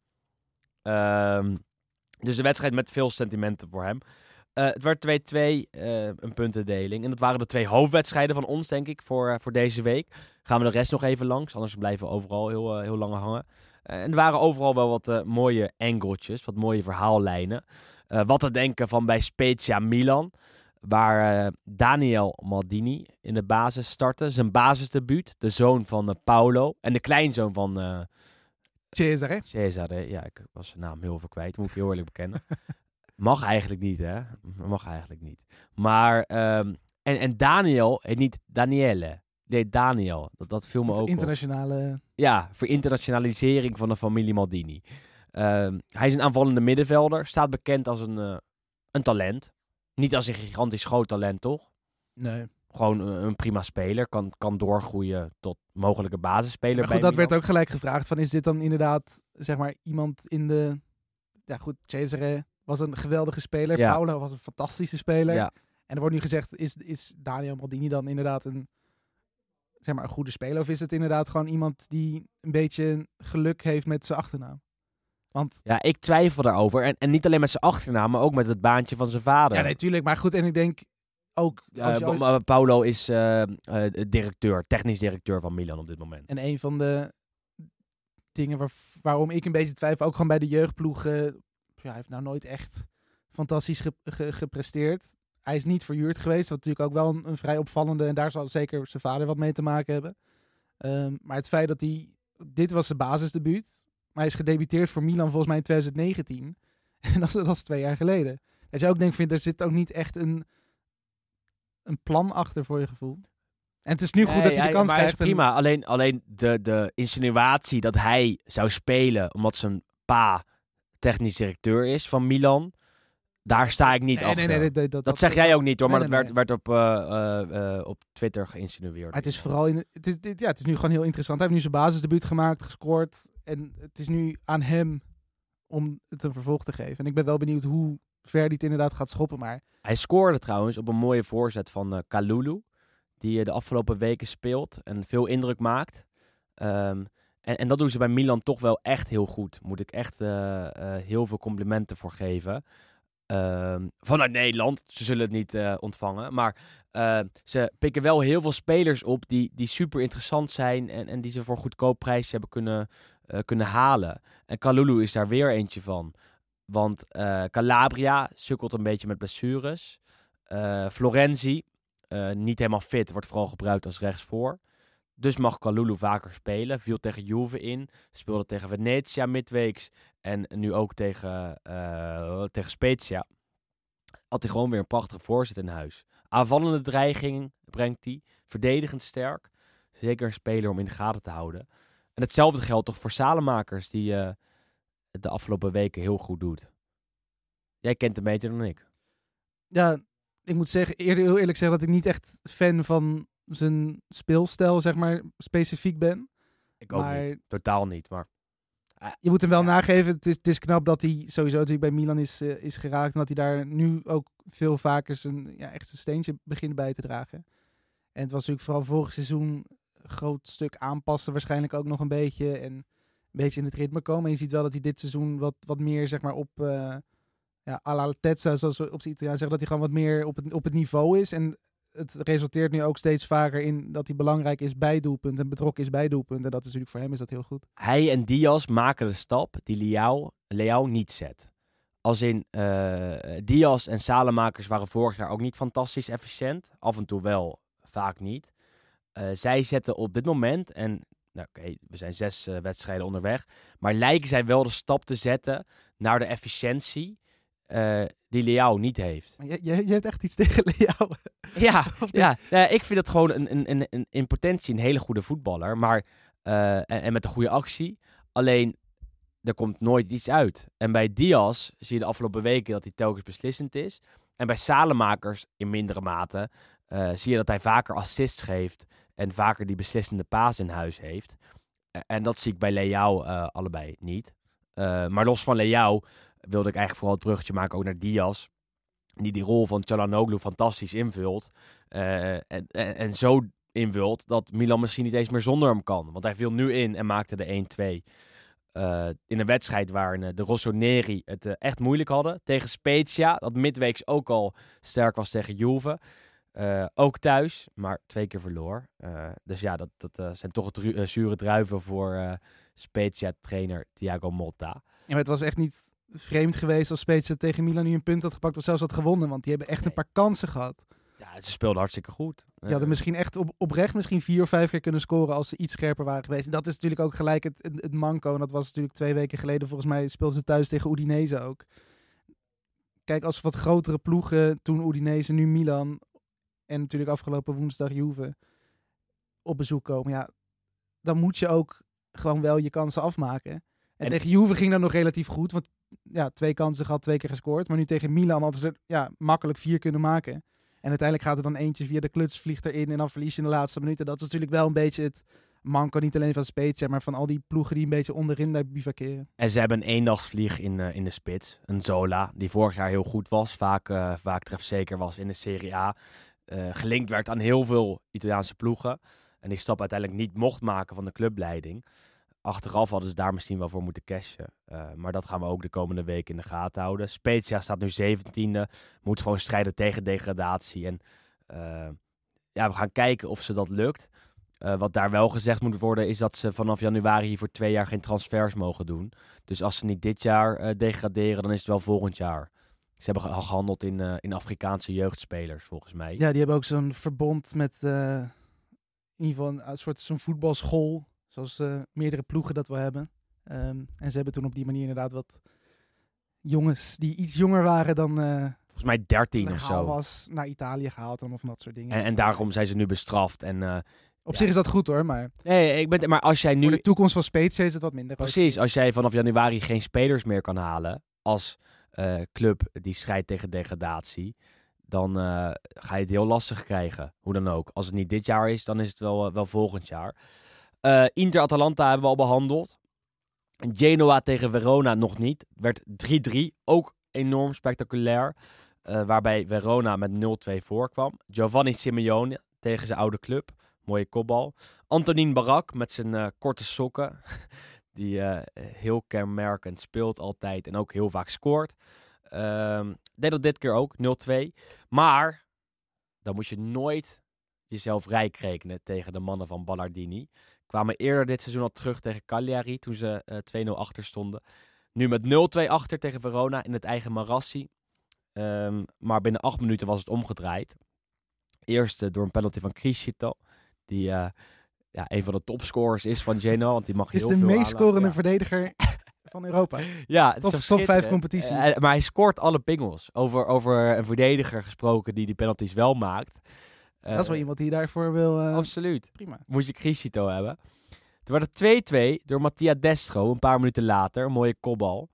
Dus de wedstrijd met veel sentimenten voor hem. Het werd 2-2, een puntendeling. En dat waren de 2 hoofdwedstrijden van ons, denk ik, voor deze week. Gaan we de rest nog even langs, anders blijven we overal heel lang hangen. En er waren overal wel wat mooie engeltjes, wat mooie verhaallijnen. Wat te denken van bij Spezia Milan, waar Daniel Maldini in de basis startte. Zijn basisdebuut, de zoon van Paolo en de kleinzoon van... Cesare. Ja, ik was zijn naam heel veel kwijt, moet ik heel eerlijk bekennen. Mag eigenlijk niet, hè? Mag eigenlijk niet. Maar, en Daniel heet niet Daniele. Nee, Daniel. Dat viel me ook internationale... Ja, voor internationalisering van de familie Maldini. Hij is een aanvallende middenvelder. Staat bekend als een talent. Niet als een gigantisch groot talent, toch? Nee. Gewoon een prima speler. Kan doorgroeien tot mogelijke basisspeler. Maar goed, dat werd ook gelijk gevraagd. Van, is dit dan inderdaad, zeg maar, iemand in de... Ja goed, Cesare was een geweldige speler. Ja. Paolo was een fantastische speler. Ja. En er wordt nu gezegd, is Daniel Maldini dan inderdaad een goede speler? Of is het inderdaad gewoon iemand die een beetje geluk heeft met zijn achternaam? Want... Ja, ik twijfel daarover. En niet alleen met zijn achternaam, maar ook met het baantje van zijn vader. Ja, natuurlijk. Maar goed, en ik denk ook... Paolo is technisch directeur van Milan op dit moment. En een van de dingen waarom ik een beetje twijfel, ook gewoon bij de jeugdploegen... hij heeft nou nooit echt fantastisch gepresteerd. Hij is niet verhuurd geweest, wat natuurlijk ook wel een vrij opvallende... en daar zal zeker zijn vader wat mee te maken hebben. Maar het feit dat dit was zijn basisdebuut... maar hij is gedebuteerd voor Milan volgens mij in 2019. En dat is 2 jaar geleden. Dat je ook denkt, er zit ook niet echt een plan achter voor je gevoel. En het is nu goed dat hij de kans krijgt. Is prima, alleen de insinuatie dat hij zou spelen... omdat zijn pa technisch directeur is van Milan... Daar sta ik niet achter. Nee, dat zeg jij ook niet hoor, maar dat werd op Twitter geïnsinueerd. Maar het is vooral het is nu gewoon heel interessant. Hij heeft nu zijn basisdebuut gemaakt, gescoord. En het is nu aan hem om het een vervolg te geven. En ik ben wel benieuwd hoe ver hij het inderdaad gaat schoppen. Maar... Hij scoorde trouwens op een mooie voorzet van Kalulu. Die de afgelopen weken speelt en veel indruk maakt. En dat doen ze bij Milan toch wel echt heel goed. Moet ik echt heel veel complimenten voor geven. Vanuit Nederland, ze zullen het niet ontvangen. Maar ze pikken wel heel veel spelers op die super interessant zijn. En die ze voor goedkoop prijs hebben kunnen halen. En Kalulu is daar weer eentje van. Want Calabria sukkelt een beetje met blessures. Florenzi, niet helemaal fit, wordt vooral gebruikt als rechtsvoor. Dus mag Kalulu vaker spelen. Viel tegen Juve in. Speelde tegen Venezia midweeks. En nu ook tegen Spezia. Had hij gewoon weer een prachtige voorzet in huis. Aanvallende dreiging brengt hij. Verdedigend sterk. Zeker een speler om in de gaten te houden. En hetzelfde geldt toch voor Salemakers. Die het de afgelopen weken heel goed doet. Jij kent hem beter dan ik. Ja, ik moet zeggen, heel eerlijk zeggen dat ik niet echt fan van zijn speelstijl, zeg maar, specifiek ben. Ik ook niet. Totaal niet, maar... Je moet hem wel nageven. Het is knap dat hij sowieso natuurlijk bij Milan is geraakt. En dat hij daar nu ook veel vaker echt zijn steentje begint bij te dragen. En het was natuurlijk vooral vorig seizoen een groot stuk aanpassen. Waarschijnlijk ook nog een beetje. En een beetje in het ritme komen. En je ziet wel dat hij dit seizoen wat meer zeg maar op... all'altezza, zoals we op zijn Italiaans zeggen. Dat hij gewoon wat meer op het niveau is. En het resulteert nu ook steeds vaker in dat hij belangrijk is bij doelpunt en betrokken is bij doelpunt. En dat is natuurlijk voor hem is dat heel goed. Hij en Diaz maken de stap die Leao niet zet. Als in Diaz en Salemakers waren vorig jaar ook niet fantastisch efficiënt. Af en toe wel, vaak niet. Zij zetten op dit moment, en we zijn 6 wedstrijden onderweg, maar lijken zij wel de stap te zetten naar de efficiëntie die Leao niet heeft. Maar je hebt echt iets tegen Leao. Ja, ik vind het gewoon een in potentie een hele goede voetballer. Maar, en met een goede actie. Alleen, er komt nooit iets uit. En bij Diaz zie je de afgelopen weken dat hij telkens beslissend is. En bij Salemakers in mindere mate zie je dat hij vaker assists geeft. En vaker die beslissende paas in huis heeft. En dat zie ik bij Leao allebei niet. Maar los van Leao... wilde ik eigenlijk vooral het bruggetje maken ook naar Diaz. Die rol van Çalhanoğlu fantastisch invult. En zo invult dat Milan misschien niet eens meer zonder hem kan. Want hij viel nu in en maakte de 1-2. In een wedstrijd waarin de Rossoneri het echt moeilijk hadden. Tegen Spezia, dat midweeks ook al sterk was tegen Juve. Ook thuis, maar 2 keer verloor. Dus ja, dat zijn toch zure druiven voor Spezia-trainer Thiago Motta. Ja, maar het was echt niet vreemd geweest als Spezia tegen Milan nu een punt had gepakt of zelfs had gewonnen. Want die hebben echt een paar kansen gehad. Ja, ze speelden hartstikke goed. Die hadden misschien echt oprecht misschien 4 of 5 keer kunnen scoren als ze iets scherper waren geweest. En dat is natuurlijk ook gelijk het manco. En dat was natuurlijk 2 weken geleden. Volgens mij speelden ze thuis tegen Udinese ook. Kijk, als wat grotere ploegen, toen Udinese, nu Milan en natuurlijk afgelopen woensdag Juve op bezoek komen. Ja, dan moet je ook gewoon wel je kansen afmaken. En tegen Juve ging dat nog relatief goed. Want ja, 2 kansen gehad, 2 keer gescoord. Maar nu tegen Milan hadden ze er makkelijk 4 kunnen maken. En uiteindelijk gaat er dan eentje via de kluts, vliegt erin en dan verlies je in de laatste minuten. Dat is natuurlijk wel een beetje het manco, niet alleen van Spezia, maar van al die ploegen die een beetje onderin daar bivakeren. En ze hebben een eendagsvlieg in de spits. Een Zola, die vorig jaar heel goed was. Vaak trefzeker was in de Serie A. Gelinkt werd aan heel veel Italiaanse ploegen. En die stap uiteindelijk niet mocht maken van de clubleiding. Achteraf hadden ze daar misschien wel voor moeten cashen. Maar dat gaan we ook de komende weken in de gaten houden. Spezia staat nu 17e. Moet gewoon strijden tegen degradatie. En we gaan kijken of ze dat lukt. Wat daar wel gezegd moet worden is dat ze vanaf januari hier voor 2 jaar geen transfers mogen doen. Dus als ze niet dit jaar degraderen, dan is het wel volgend jaar. Ze hebben gehandeld in Afrikaanse jeugdspelers, volgens mij. Ja, die hebben ook zo'n verbond met in ieder geval een soort zo'n voetbalschool. Zoals meerdere ploegen dat we hebben. En ze hebben toen op die manier inderdaad wat jongens die iets jonger waren dan volgens mij 13 of zo. was naar Italië gehaald en of dat soort dingen. En daarom zijn ze nu bestraft. En, op zich is dat goed hoor, maar maar als jij nu... voor de toekomst van Spezia is het wat minder. Precies, als jij vanaf januari geen spelers meer kan halen als club die strijdt tegen degradatie, dan ga je het heel lastig krijgen. Hoe dan ook. Als het niet dit jaar is, dan is het wel volgend jaar. Inter-Atalanta hebben we al behandeld. Genoa tegen Verona nog niet. Werd 3-3. Ook enorm spectaculair. Waarbij Verona met 0-2 voorkwam. Giovanni Simeone tegen zijn oude club. Mooie kopbal. Antonin Barak met zijn korte sokken. Die heel kenmerkend speelt altijd. En ook heel vaak scoort. Deed dat dit keer ook. 0-2. Maar dan moet je nooit jezelf rijk rekenen tegen de mannen van Ballardini. Kwamen eerder dit seizoen al terug tegen Cagliari toen ze 2-0 achter stonden. Nu met 0-2 achter tegen Verona in het eigen Marassi. Maar binnen 8 minuten was het omgedraaid. Eerst door een penalty van Criscito. Die een van de topscorers is van Genoa. Want die mag heel veel is de meest scorende verdediger van Europa. Ja, het is top 5 competities. Maar hij scoort alle pingels. Over een verdediger gesproken die penalties wel maakt. Dat is wel iemand die daarvoor wil... Absoluut. Prima. Moest je Criscito hebben. Toen werd het 2-2 door Mattia Destro. Een paar minuten later. Een mooie kopbal.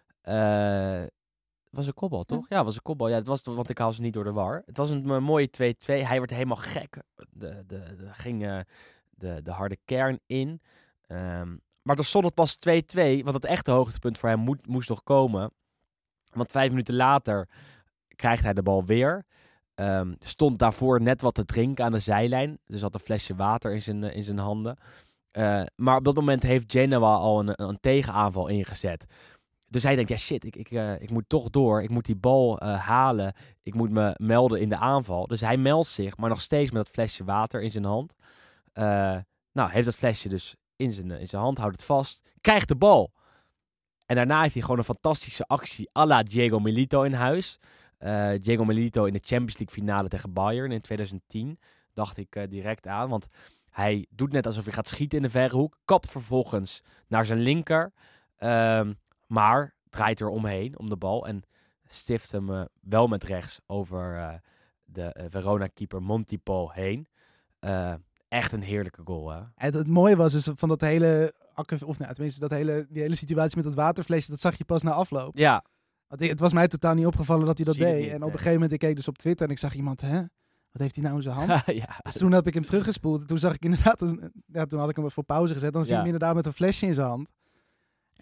Het was een kopbal, toch? Ja, het was een kopbal. Ja, het was, want ik haal ze niet door de war. Het was een mooie 2-2. Hij werd helemaal gek. Ging de harde kern in. Maar toen stond het pas 2-2. Want het echte hoogtepunt voor hem moest nog komen. Want 5 minuten later krijgt hij de bal weer. Stond daarvoor net wat te drinken aan de zijlijn. Dus had een flesje water in zijn handen. Maar op dat moment heeft Genoa al een tegenaanval ingezet. Dus hij denkt, ja shit, ik moet toch door. Ik moet die bal halen. Ik moet me melden in de aanval. Dus hij meldt zich, maar nog steeds met dat flesje water in zijn hand. Heeft dat flesje dus in zijn hand, houdt het vast. Krijgt de bal. En daarna heeft hij gewoon een fantastische actie à la Diego Milito in huis. Diego Milito in de Champions League finale tegen Bayern in 2010. Dacht ik direct aan, want hij doet net alsof hij gaat schieten in de verre hoek. Kapt vervolgens naar zijn linker. Maar draait er omheen om de bal en stift hem wel met rechts over de Verona-keeper Montipo heen. Echt een heerlijke goal, hè? En het mooie was dus van dat hele... tenminste, die hele situatie met dat waterflesje, dat zag je pas na afloop. Ja. Want het was mij totaal niet opgevallen dat hij dat deed. Niet, en op een gegeven moment, ik keek dus op Twitter en ik zag iemand, wat heeft hij nou in zijn hand? Ja. Dus toen heb ik hem teruggespoeld. En toen zag ik inderdaad, toen had ik hem voor pauze gezet. Dan zie je hem inderdaad met een flesje in zijn hand.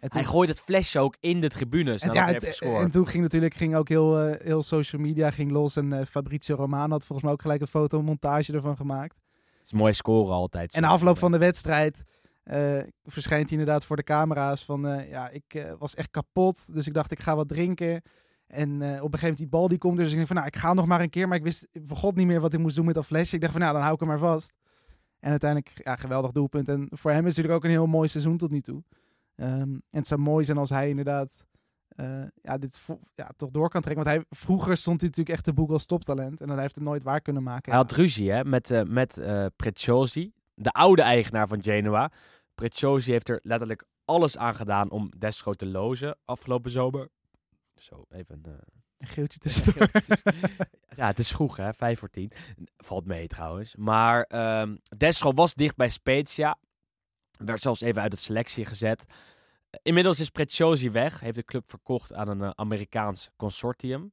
En toen, Hij gooit het flesje ook in de tribunes en, nadat hij heeft gescoord. en toen ging ook heel social media ging los. En Fabrizio Romano had volgens mij ook gelijk een fotomontage ervan gemaakt. Het is een mooie score altijd. En na afloop van de wedstrijd verschijnt hij inderdaad voor de camera's van... ik was echt kapot, dus ik dacht ik ga wat drinken. En op een gegeven moment die bal die komt er. Dus ik denk van ik ga nog maar een keer. Maar ik wist voor god niet meer wat ik moest doen met dat flesje. Ik dacht van dan hou ik hem maar vast. En uiteindelijk geweldig doelpunt. En voor hem is het natuurlijk ook een heel mooi seizoen tot nu toe. En het zou mooi zijn als hij inderdaad dit toch door kan trekken. Want vroeger stond hij natuurlijk echt te boek als toptalent. En dan heeft het nooit waar kunnen maken. Hij had ruzie met Preziosi, de oude eigenaar van Genoa. Preziosi heeft er letterlijk alles aan gedaan om Destro te lozen afgelopen zomer. Zo, even een geeltje tussendoor. Ja, het is vroeg, 5:10. Valt mee trouwens. Maar Destro was dicht bij Spezia. Werd zelfs even uit de selectie gezet. Inmiddels is Preziosi weg. Heeft de club verkocht aan een Amerikaans consortium.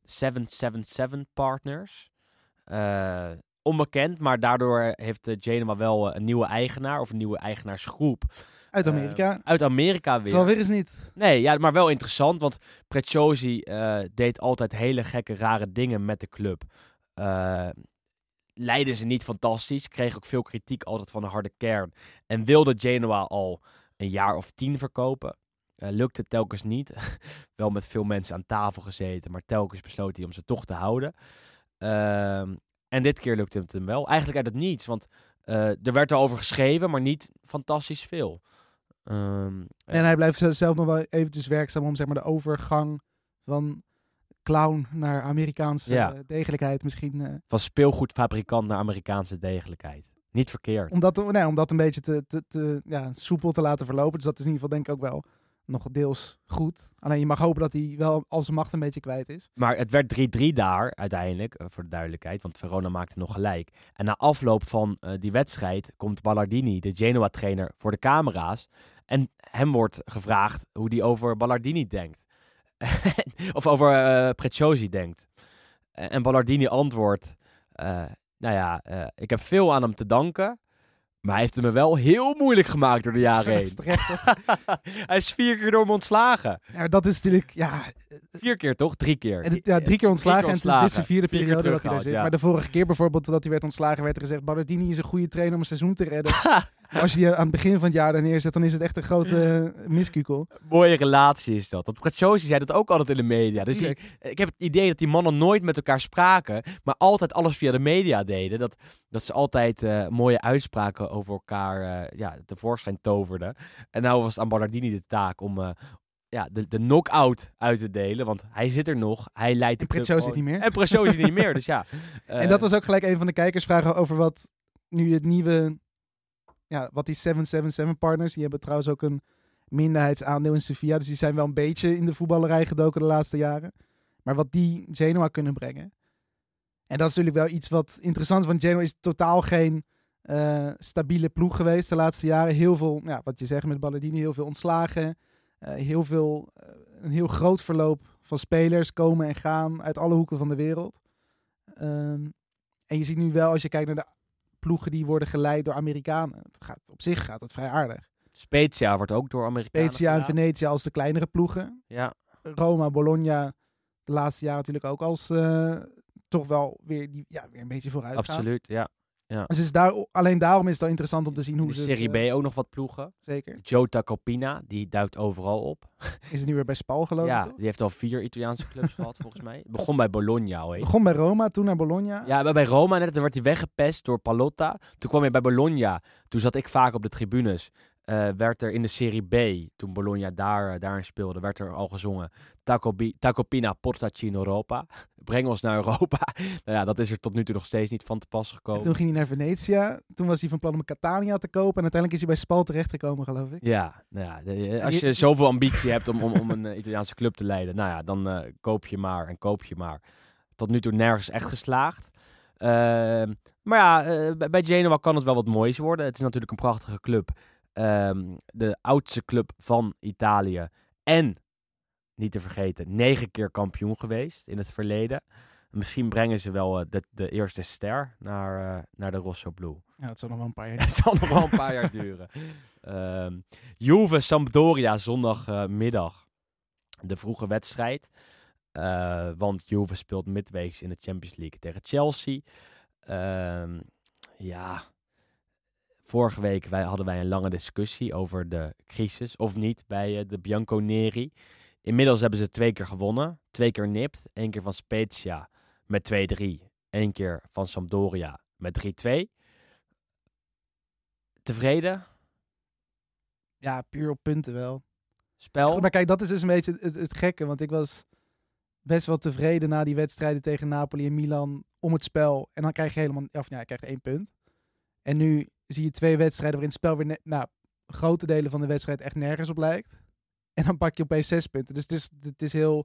777 Partners. Onbekend, maar daardoor heeft Genoa wel een nieuwe eigenaar. Of een nieuwe eigenaarsgroep. Uit Amerika. Uit Amerika weer. Dat zal weer eens niet. Nee, ja, maar wel interessant. Want Preziosi deed altijd hele gekke, rare dingen met de club. Leidden ze niet fantastisch. Kreeg ook veel kritiek altijd van de harde kern. En wilde Genoa al een jaar of 10 verkopen. Lukte telkens niet. Wel met veel mensen aan tafel gezeten. Maar telkens besloot hij om ze toch te houden. En dit keer lukte het hem wel. Eigenlijk uit het niets. Want er werd erover geschreven, maar niet fantastisch veel. En hij blijft zelf nog wel eventjes werkzaam om zeg maar de overgang van clown naar Amerikaanse degelijkheid misschien. Van speelgoedfabrikant naar Amerikaanse degelijkheid. Niet verkeerd. Om dat een beetje te soepel te laten verlopen. Dus dat is in ieder geval denk ik ook wel nog deels goed. Alleen je mag hopen dat hij wel al zijn macht een beetje kwijt is. Maar het werd 3-3 daar uiteindelijk, voor de duidelijkheid. Want Verona maakte nog gelijk. En na afloop van die wedstrijd komt Ballardini, de Genoa-trainer, voor de camera's. En hem wordt gevraagd hoe hij over Ballardini denkt. Of over Preziosi denkt. En Ballardini antwoordt... ik heb veel aan hem te danken. Maar hij heeft het me wel heel moeilijk gemaakt door de jaren heen. Dat is terecht. Hij is 4 keer door me ontslagen. Ja, dat is natuurlijk... 4 keer toch? 3 keer. En 3 keer ontslagen. En dit is de 4e periode dat hij er zit. Ja. Maar de vorige keer bijvoorbeeld dat hij werd ontslagen, werd er gezegd... Ballardini is een goede trainer om een seizoen te redden. Maar als je die aan het begin van het jaar daar neerzet, dan is het echt een grote miskukel. Mooie relatie is dat. Want Preziosi zei dat ook altijd in de media. Dus ik heb het idee dat die mannen nooit met elkaar spraken, maar altijd alles via de media deden. Dat ze altijd mooie uitspraken over elkaar tevoorschijn toverden. En nou was het aan Ballardini de taak om de knock-out uit te delen. Want hij zit er nog. Hij leidt de club. En Preziosi niet meer. En Preziosi niet meer. Dus ja. En dat was ook gelijk een van de kijkersvragen over wat nu het nieuwe... Ja, wat die 777 Partners, die hebben trouwens ook een minderheidsaandeel in Sevilla. Dus die zijn wel een beetje in de voetballerij gedoken de laatste jaren. Maar wat die Genoa kunnen brengen. En dat is natuurlijk wel iets wat interessant is. Want Genoa is totaal geen stabiele ploeg geweest de laatste jaren. Heel veel, wat je zegt met Ballardini, heel veel ontslagen. Een heel groot verloop van spelers komen en gaan uit alle hoeken van de wereld. En je ziet nu wel, als je kijkt naar de ploegen die worden geleid door Amerikanen. Op zich gaat het vrij aardig. Spezia wordt ook door Amerikanen Spezia en gedaan. Venezia als de kleinere ploegen. Ja. Roma, Bologna de laatste jaren natuurlijk ook als toch wel weer een beetje vooruit gaan. Absoluut, ja. Dus alleen daarom is het wel interessant om te zien hoe de ze... Serie B ook nog wat ploegen. Zeker. Joe Tacopina, die duikt overal op. Is het nu weer bij Spal geloof ik, Ja, toch? die heeft al 4 Italiaanse clubs gehad volgens mij. Begon bij Bologna al. Begon bij Roma, toen naar Bologna. Ja, bij Roma net, dan werd hij weggepest door Palotta. Toen kwam hij bij Bologna. Toen zat ik vaak op de tribunes. Werd er in de Serie B, toen Bologna daarin speelde, werd er al gezongen Tacopina portaci in Europa. Breng ons naar Europa. Nou ja, dat is er tot nu toe nog steeds niet van te pas gekomen. En toen ging hij naar Venezia. Toen was hij van plan om Catania te kopen. En uiteindelijk is hij bij Spal terechtgekomen, geloof ik. Ja, als je zoveel ambitie hebt om een Italiaanse club te leiden, dan koop je maar. Tot nu toe nergens echt geslaagd. Bij Genoa kan het wel wat moois worden. Het is natuurlijk een prachtige club. De oudste club van Italië. En, niet te vergeten, 9 keer kampioen geweest in het verleden. Misschien brengen ze wel de eerste ster naar de Rosso Blu. Ja, dat zal nog wel een paar jaar Het zal nog wel een paar jaar duren. Juve Sampdoria zondagmiddag. De vroege wedstrijd. Want Juve speelt midweeks in de Champions League tegen Chelsea. Vorige week hadden wij een lange discussie over de crisis, of niet, bij de Bianconeri. Inmiddels hebben ze 2 keer gewonnen. 2 keer nipt. 1 keer van Spezia met 2-3. 1 keer van Sampdoria met 3-2. Tevreden? Ja, puur op punten wel. Spel? Goed, maar kijk, dat is dus een beetje het gekke. Want ik was best wel tevreden na die wedstrijden tegen Napoli en Milan om het spel. En dan krijg je je krijgt 1 punt. En nu zie je 2 wedstrijden waarin het spel weer grote delen van de wedstrijd echt nergens op lijkt. En dan pak je opeens 6 punten. Dus het is heel,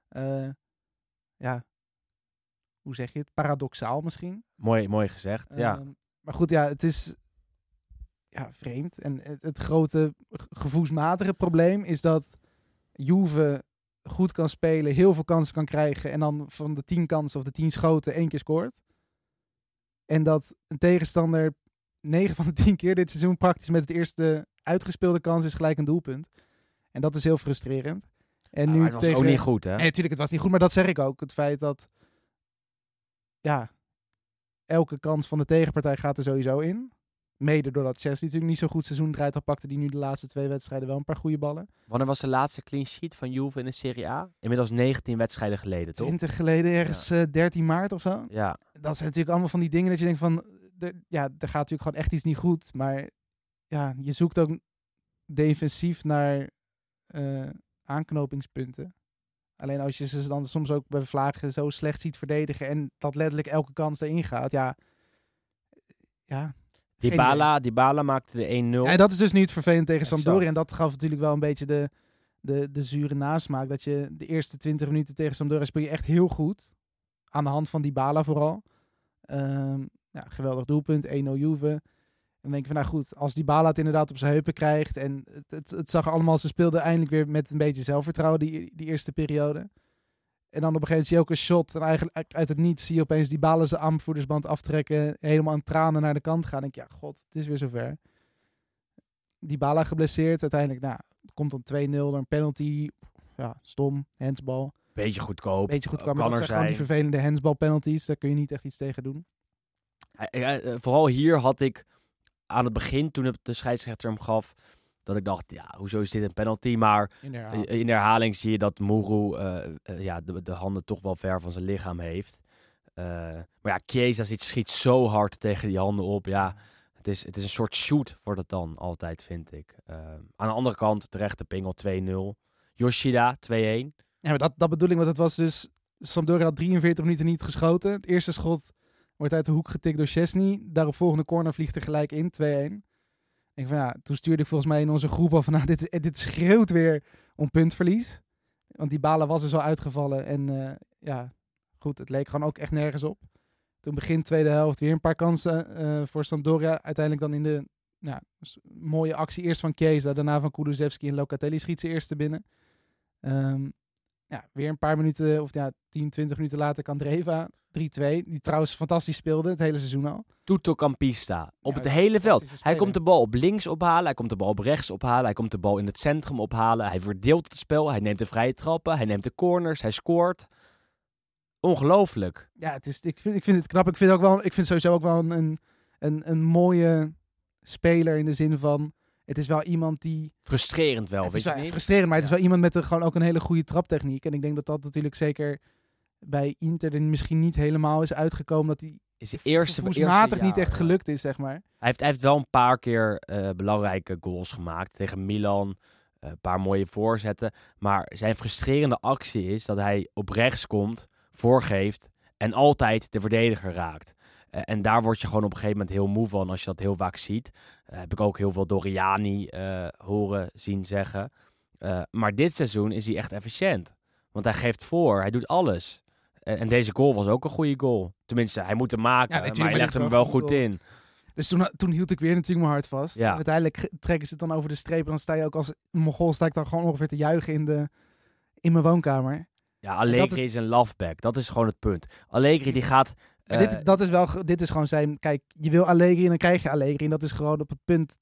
hoe zeg je het? Paradoxaal misschien. Mooi gezegd, ja. Maar goed, ja, het is vreemd. En het grote gevoelsmatige probleem is dat Juve goed kan spelen, heel veel kansen kan krijgen en dan van de 10 kansen of de 10 schoten 1 keer scoort. En dat een tegenstander 9 van de 10 keer dit seizoen praktisch met het eerste uitgespeelde kans is gelijk een doelpunt. En dat is heel frustrerend. En nu het was ook niet goed, hè? Nee, natuurlijk, het was niet goed, maar dat zeg ik ook. Het feit dat elke kans van de tegenpartij gaat er sowieso in. Mede doordat Chelsea natuurlijk niet zo'n goed seizoen draait, dan pakte die nu de laatste 2 wedstrijden wel een paar goede ballen. Wanneer was de laatste clean sheet van Juve in de Serie A? Inmiddels 19 wedstrijden geleden, toch? 20 geleden, ergens 13 maart of zo. Ja. Dat zijn natuurlijk allemaal van die dingen dat je denkt van, er gaat natuurlijk gewoon echt iets niet goed. Maar ja, je zoekt ook defensief naar aanknopingspunten. Alleen als je ze dan soms ook bij vlagen zo slecht ziet verdedigen en dat letterlijk elke kans erin gaat, Dybala maakte de 1-0. Ja, dat is dus niet vervelend tegen Exact. Sampdoria. En dat gaf natuurlijk wel een beetje de zure nasmaak. Dat je de eerste 20 minuten tegen Sampdoria speel je echt heel goed. Aan de hand van Dybala vooral. Geweldig doelpunt, 1-0 Juve. En dan denk je van, goed, als Dybala het inderdaad op zijn heupen krijgt. En het zag er allemaal, ze speelden eindelijk weer met een beetje zelfvertrouwen die eerste periode. En dan op een gegeven moment zie je ook een shot. En eigenlijk uit het niets zie je opeens Dybala zijn aanvoerdersband aftrekken. Helemaal aan tranen naar de kant gaan. En denk je, god, het is weer zover. Dybala geblesseerd. Uiteindelijk, komt dan 2-0 door een penalty. Ja, stom, handsbal. Beetje goedkoop. Maar dat kan zijn er gewoon die zijn. vervelende handsbal penalties. Daar kun je niet echt iets tegen doen. Vooral hier had ik aan het begin, toen de scheidsrechter hem gaf, dat ik dacht, hoezo is dit een penalty? Maar in de herhaling zie je dat Mourou de handen toch wel ver van zijn lichaam heeft. Maar Chiesa schiet zo hard tegen die handen op. Ja, het is een soort shoot voor dat dan altijd, vind ik. Aan de andere kant, terechte pingel 2-0. Yoshida 2-1. Ja, maar dat bedoel ik, want het was dus Sampdoria had 43 minuten niet geschoten. Het eerste schot wordt uit de hoek getikt door Szczesny. Daarop volgende corner vliegt er gelijk in, 2-1. Toen stuurde ik volgens mij in onze groep al van, dit schreeuwt weer om puntverlies. Want Dybala was dus al uitgevallen. En goed, het leek gewoon ook echt nergens op. Toen begint tweede helft weer een paar kansen voor Sampdoria. Uiteindelijk dan in de mooie actie eerst van Chiesa, daarna van Kulusevski en Locatelli schiet ze eerste binnen. Weer een paar minuten, of 10, 20 minuten later kan Dreva 3-2. Die trouwens fantastisch speelde, het hele seizoen al. Tuttocampista. Op het hele veld. Hij komt de bal op links ophalen. Hij komt de bal op rechts ophalen. Hij komt de bal in het centrum ophalen. Hij verdeelt het spel. Hij neemt de vrije trappen. Hij neemt de corners. Hij scoort. Ongelooflijk. Ja, ik vind het knap. Ik vind sowieso ook wel een mooie speler in de zin van, het is wel iemand die... Frustrerend wel, het weet is je wel niet? frustrerend, maar het is wel iemand met gewoon ook een hele goede traptechniek. En ik denk dat dat natuurlijk zeker bij Inter er misschien niet helemaal is uitgekomen, dat hij is de eerste niet echt gelukt is, zeg maar. Hij heeft wel een paar keer belangrijke goals gemaakt. Tegen Milan, een paar mooie voorzetten. Maar zijn frustrerende actie is dat hij op rechts komt, voorgeeft en altijd de verdediger raakt. En daar word je gewoon op een gegeven moment heel moe van als je dat heel vaak ziet. Heb ik ook heel veel Doriani horen zien zeggen. Maar dit seizoen is hij echt efficiënt. Want hij geeft voor, hij doet alles. En deze goal was ook een goede goal. Tenminste, hij moet hem maken, maar hij legt hem wel goed in. Dus toen hield ik weer natuurlijk mijn hart vast. Ja. En uiteindelijk trekken ze het dan over de streep. En dan sta je ook als Mongool, sta ik dan gewoon ongeveer te juichen in mijn woonkamer. Ja, Allegri is een loveback. Dat is gewoon het punt. Allegri die gaat... dit is gewoon zijn... Kijk, je wil Allegri en dan krijg je Allegri. En dat is gewoon op het punt dat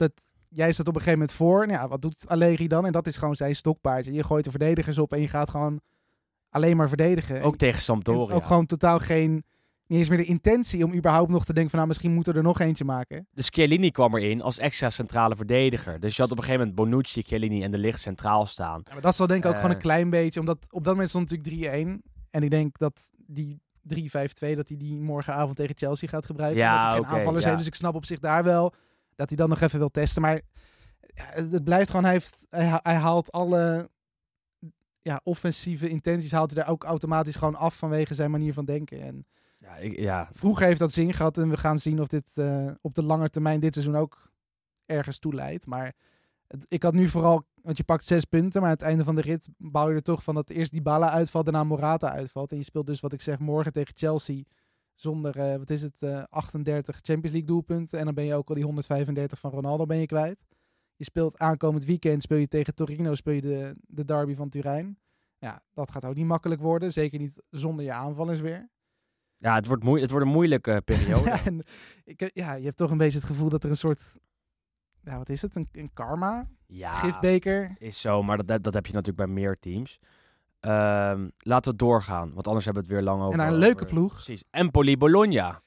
jij staat op een gegeven moment voor. Nou ja, wat doet Allegri dan? En dat is gewoon zijn stokpaardje. Je gooit de verdedigers op en je gaat gewoon alleen maar verdedigen. Ook tegen Sampdoria. Ook gewoon totaal niet eens meer de intentie om überhaupt nog te denken van misschien moeten we er nog eentje maken. Dus Chiellini kwam erin als extra centrale verdediger. Dus je had op een gegeven moment Bonucci, Chiellini en De Ligt centraal staan. Ja, maar dat zal denk ik ook gewoon een klein beetje, omdat op dat moment stond natuurlijk 3-1. En ik denk dat die 3-5-2, dat hij die morgenavond tegen Chelsea gaat gebruiken. Ja, dat hij geen aanvallers heeft, dus ik snap op zich daar wel dat hij dan nog even wil testen. Maar het blijft gewoon, hij haalt alle offensieve intenties haalt hij daar ook automatisch gewoon af vanwege zijn manier van denken. En vroeger heeft dat zin gehad en we gaan zien of dit op de lange termijn dit seizoen ook ergens toe leidt. Maar ik had nu vooral, want je pakt 6 punten, maar aan het einde van de rit bouw je er toch van dat eerst Dybala uitvalt, daarna Morata uitvalt. En je speelt dus, wat ik zeg, morgen tegen Chelsea zonder, 38 Champions League doelpunten. En dan ben je ook al die 135 van Ronaldo ben je kwijt. Je speelt aankomend weekend, speel je tegen Torino, speel je de derby van Turijn. Ja, dat gaat ook niet makkelijk worden. Zeker niet zonder je aanvallers weer. Ja, het wordt een moeilijke periode. Je hebt toch een beetje het gevoel dat er een soort... Ja, wat is het? Een karma? Gifbeker? Is zo, maar dat heb je natuurlijk bij meer teams. Laten we doorgaan, want anders hebben we het weer lang over. En naar een leuke ploeg. Precies. Empoli-Bologna.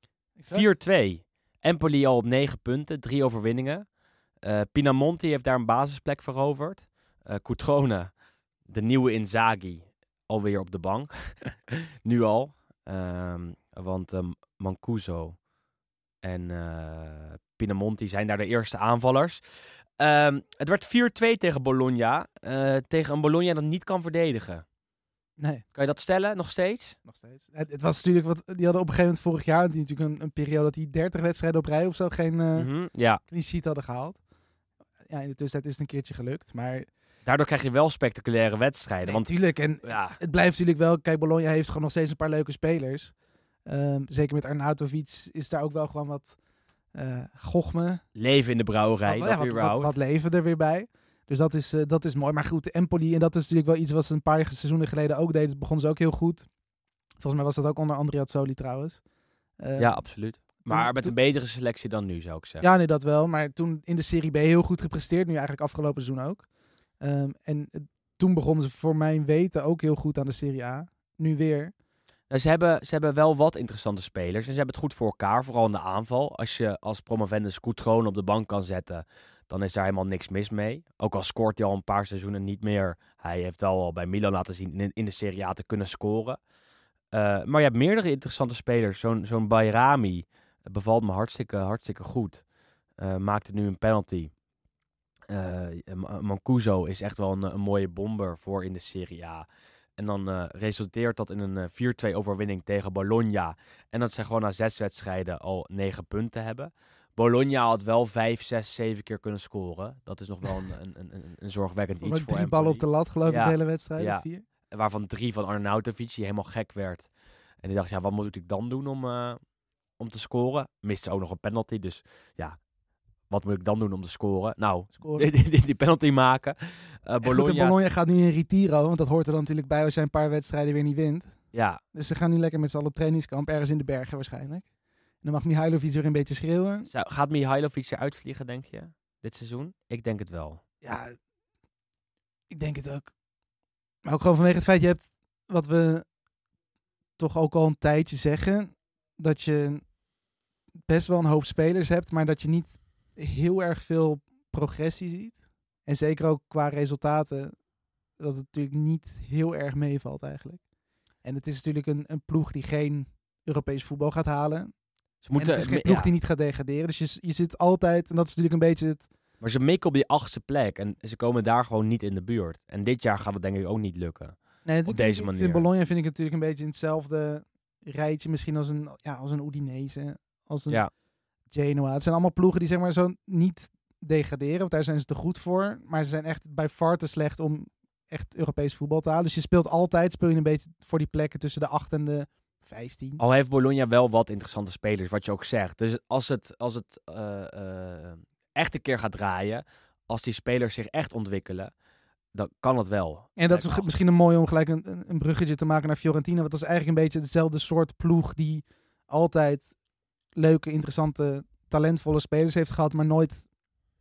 4-2. Empoli al op 9 punten, 3 overwinningen. Pinamonti heeft daar een basisplek veroverd. Cutrone, de nieuwe Inzaghi, alweer op de bank. Nu al. Want Mancuso en Pinamonti zijn daar de eerste aanvallers. Het werd 4-2 tegen Bologna. Tegen een Bologna dat niet kan verdedigen. Nee. Kan je dat stellen, nog steeds? Nog steeds. Het was natuurlijk die hadden op een gegeven moment vorig jaar die natuurlijk een periode dat die 30 wedstrijden op rij of zo geen clean sheet hadden gehaald. Ja, in de tussentijd is het een keertje gelukt, maar... Daardoor krijg je wel spectaculaire wedstrijden. Natuurlijk. En het blijft natuurlijk wel... Kijk, Bologna heeft gewoon nog steeds een paar leuke spelers. Zeker met Arnautovic is daar ook wel gewoon wat gochme. Leven in de brouwerij. Wat leven er weer bij. Dus dat is mooi. Maar goed, Empoli, en dat is natuurlijk wel iets wat ze een paar seizoenen geleden ook deden. Begonnen ze ook heel goed. Volgens mij was dat ook onder Andreazzoli trouwens. Ja, absoluut. Maar met een betere selectie dan nu, zou ik zeggen. Ja, nee, dat wel. Maar toen in de Serie B heel goed gepresteerd. Nu eigenlijk afgelopen seizoen ook. En toen begonnen ze voor mijn weten ook heel goed aan de Serie A. Nu weer. Nou, ze hebben wel wat interessante spelers. En ze hebben het goed voor elkaar, vooral in de aanval. Als je als promovendus Cutrone op de bank kan zetten, dan is daar helemaal niks mis mee. Ook al scoort hij al een paar seizoenen niet meer. Hij heeft wel al bij Milan laten zien in de Serie A te kunnen scoren. Maar je hebt meerdere interessante spelers. Zo'n Bayrami bevalt me hartstikke goed. Maakte nu een penalty. Mancuso is echt wel een mooie bomber voor in de Serie A. En dan resulteert dat in een 4-2 overwinning tegen Bologna. En dat zij gewoon na 6 wedstrijden al 9 punten hebben. Bologna had wel 5, 6, 7 keer kunnen scoren. Dat is nog wel een zorgwekkend iets voor 3 ballen op de lat, geloof ik, de hele wedstrijd. Ja. 4. Waarvan 3 van Arnautovic, die helemaal gek werd. En die dacht, ja, wat moet ik dan doen om te scoren? Miste ook nog een penalty, dus ja... Wat moet ik dan doen om te scoren? Nou, die penalty maken. Bologna gaat nu in retiro, want dat hoort er dan natuurlijk bij als je een paar wedstrijden weer niet wint. Ja. Dus ze gaan nu lekker met z'n allen op trainingskamp, ergens in de bergen waarschijnlijk. En dan mag Mihailovic weer een beetje schreeuwen. Gaat Mihailovic eruit vliegen, denk je, dit seizoen? Ik denk het wel. Ja, ik denk het ook. Maar ook gewoon vanwege het feit, je hebt, wat we toch ook al een tijdje zeggen, dat je best wel een hoop spelers hebt, maar dat je niet heel erg veel progressie ziet. En zeker ook qua resultaten, dat het natuurlijk niet heel erg meevalt eigenlijk. En het is natuurlijk een ploeg die geen Europees voetbal gaat halen. Het is geen ploeg die niet gaat degraderen. Dus je zit altijd, en dat is natuurlijk een beetje het... Maar ze mikken op die 8e plek en ze komen daar gewoon niet in de buurt. En dit jaar gaat het denk ik ook niet lukken. Nee, op deze manier. Bologna vind ik natuurlijk een beetje in hetzelfde rijtje. Misschien als een Udinese, als een Genoa. Het zijn allemaal ploegen die zeg maar zo niet degraderen, want daar zijn ze te goed voor. Maar ze zijn echt bij far te slecht om echt Europees voetbal te halen. Dus je speel je een beetje voor die plekken tussen de 8 en de 15. Al heeft Bologna wel wat interessante spelers, wat je ook zegt. Dus als het echt een keer gaat draaien, als die spelers zich echt ontwikkelen, dan kan het wel. En dat is misschien een mooi om gelijk een bruggetje te maken naar Fiorentina. Want dat is eigenlijk een beetje dezelfde soort ploeg die altijd leuke, interessante, talentvolle spelers heeft gehad, maar nooit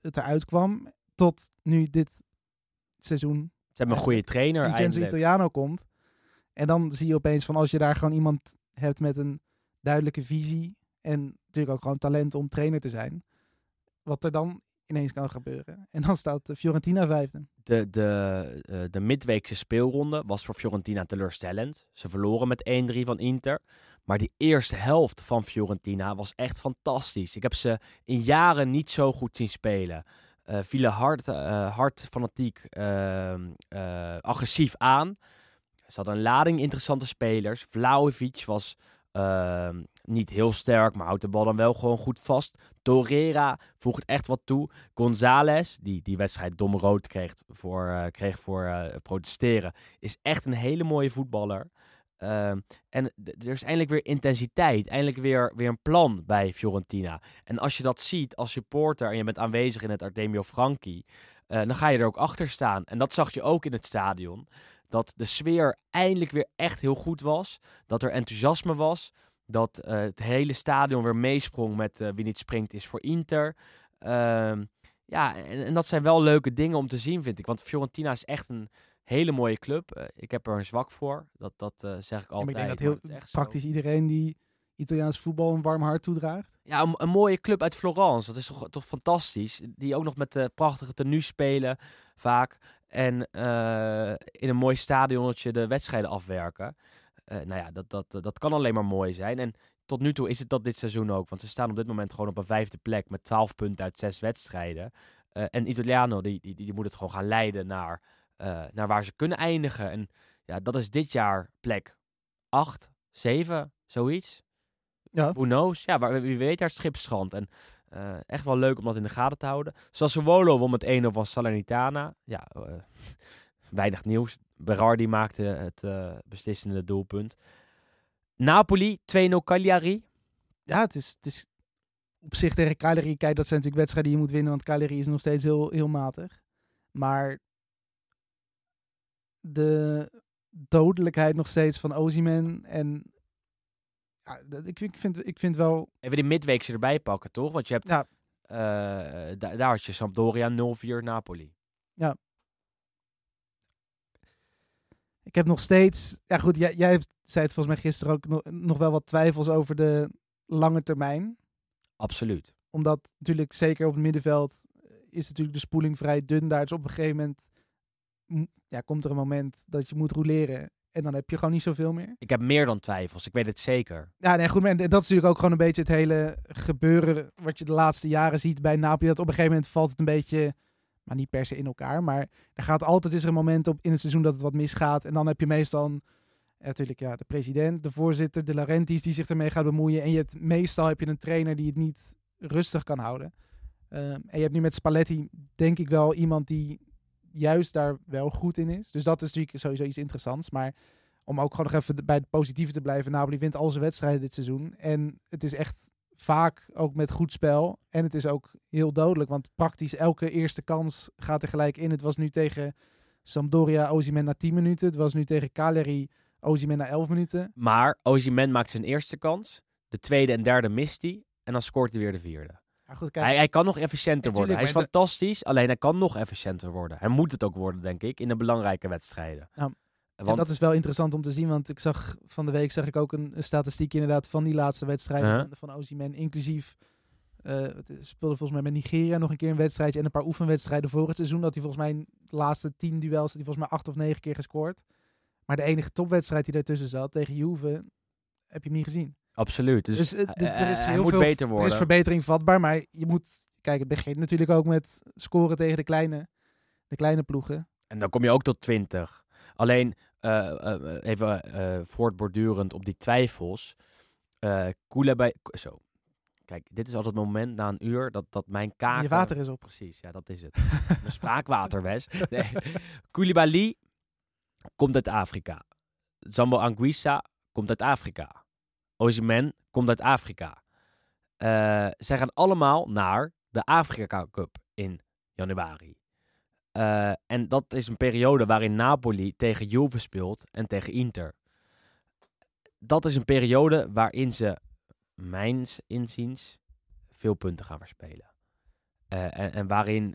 het eruit kwam. Tot nu dit seizoen Ze hebben een goede trainer Vincenzo eindelijk. Italiano komt. En dan zie je opeens van als je daar gewoon iemand hebt met een duidelijke visie. En natuurlijk ook gewoon talent om trainer te zijn. Wat er dan ineens kan gebeuren. En dan staat Fiorentina vijfde. De midweekse speelronde was voor Fiorentina teleurstellend. Ze verloren met 1-3 van Inter. Maar die eerste helft van Fiorentina was echt fantastisch. Ik heb ze in jaren niet zo goed zien spelen. Vielen hard fanatiek, agressief aan. Ze hadden een lading interessante spelers. Vlahovic was niet heel sterk, maar houdt de bal dan wel gewoon goed vast. Torreira voegt echt wat toe. González, die wedstrijd dom rood kreeg voor protesteren, is echt een hele mooie voetballer. En er is eindelijk weer intensiteit. Eindelijk weer een plan bij Fiorentina. En als je dat ziet als supporter en je bent aanwezig in het Artemio Franchi, dan ga je er ook achter staan. En dat zag je ook in het stadion. Dat de sfeer eindelijk weer echt heel goed was. Dat er enthousiasme was. Dat het hele stadion weer meesprong met wie niet springt is voor Inter. En dat zijn wel leuke dingen om te zien, vind ik. Want Fiorentina is echt een hele mooie club. Ik heb er een zwak voor. Dat zeg ik altijd. Ik denk dat heel praktisch iedereen die Italiaans voetbal een warm hart toedraagt. Ja, een mooie club uit Florence. Dat is toch fantastisch. Die ook nog met prachtige tenues spelen vaak. En in een mooi stadionnetje de wedstrijden afwerken. Dat kan alleen maar mooi zijn. En tot nu toe is het dat dit seizoen ook. Want ze staan op dit moment gewoon op een 5e plek met 12 punten uit 6 wedstrijden. En Italiano die moet het gewoon gaan leiden naar waar ze kunnen eindigen. En ja, dat is dit jaar plek 8, 7, zoiets. Ja. Who knows? Ja, wie weet daar schipstrand. En echt wel leuk om dat in de gaten te houden. Sassuolo won met 1-0 van Salernitana. Ja, weinig nieuws. Berardi maakte het beslissende doelpunt. Napoli, 2-0 Cagliari. Ja, het is op zich tegen Cagliari. Kijk, dat zijn natuurlijk wedstrijden die je moet winnen, want Cagliari is nog steeds heel, heel matig. Maar de dodelijkheid nog steeds van Osimhen en ja, ik vind wel... Even die midweekse erbij pakken, toch? Want je hebt... Ja. Daar had je Sampdoria 0-4 Napoli. Ja. Ik heb nog steeds... Ja goed, jij zei het volgens mij gisteren ook nog wel wat twijfels over de lange termijn. Absoluut. Omdat natuurlijk zeker op het middenveld is natuurlijk de spoeling vrij dun daar. Dus op een gegeven moment komt er een moment dat je moet roleren. En dan heb je gewoon niet zoveel meer. Ik heb meer dan twijfels. Ik weet het zeker. Ja, nee, goed. Maar dat is natuurlijk ook gewoon een beetje het hele gebeuren wat je de laatste jaren ziet bij Napoli. Dat op een gegeven moment valt het een beetje, maar niet per se in elkaar. Maar er gaat altijd is er een moment op in het seizoen dat het wat misgaat. En dan heb je meestal natuurlijk de president, de voorzitter, de Laurentiis die zich ermee gaat bemoeien. En meestal heb je een trainer die het niet rustig kan houden. En je hebt nu met Spalletti denk ik wel iemand die juist daar wel goed in is. Dus dat is natuurlijk sowieso iets interessants. Maar om ook gewoon nog even bij het positieve te blijven. Napoli wint al zijn wedstrijden dit seizoen. En het is echt vaak ook met goed spel. En het is ook heel dodelijk. Want praktisch elke eerste kans gaat er gelijk in. Het was nu tegen Sampdoria Osimhen na 10 minuten. Het was nu tegen Cagliari Osimhen na 11 minuten. Maar Osimhen maakt zijn eerste kans. De tweede en derde mist hij. En dan scoort hij weer de vierde. Ja, goed, kijk, hij kan nog efficiënter worden. Hij is maar fantastisch. Alleen hij kan nog efficiënter worden. Hij moet het ook worden, denk ik. In de belangrijke wedstrijden. Ja. Want en dat is wel interessant om te zien. Want van de week zag ik ook een statistiek inderdaad van die laatste wedstrijden van Osimhen. Inclusief speelde volgens mij met Nigeria nog een keer een wedstrijdje. En een paar oefenwedstrijden voor het seizoen. Dat hij volgens mij de laatste 10 duels had hij volgens mij 8 of 9 keer gescoord. Maar de enige topwedstrijd die daartussen zat tegen Juve heb je hem niet gezien. Absoluut. Dus er is heel moet veel beter worden. Er is verbetering vatbaar, maar je moet... Kijk, het begint natuurlijk ook met scoren tegen de kleine ploegen. En dan kom je ook tot 20. Alleen, even voortbordurend op die twijfels. Koulibaly... Zo. Kijk, dit is altijd het moment na een uur dat mijn kaken... Je water is op. Precies, ja, dat is het. Mijn spraakwater, Wes. Nee. Koulibaly komt uit Afrika. Zambo Anguissa komt uit Afrika. Osimhen komt uit Afrika. Zij gaan allemaal naar de Afrika Cup in januari. En dat is een periode waarin Napoli tegen Juve speelt en tegen Inter. Dat is een periode waarin ze, mijns inziens, veel punten gaan verspelen. En waarin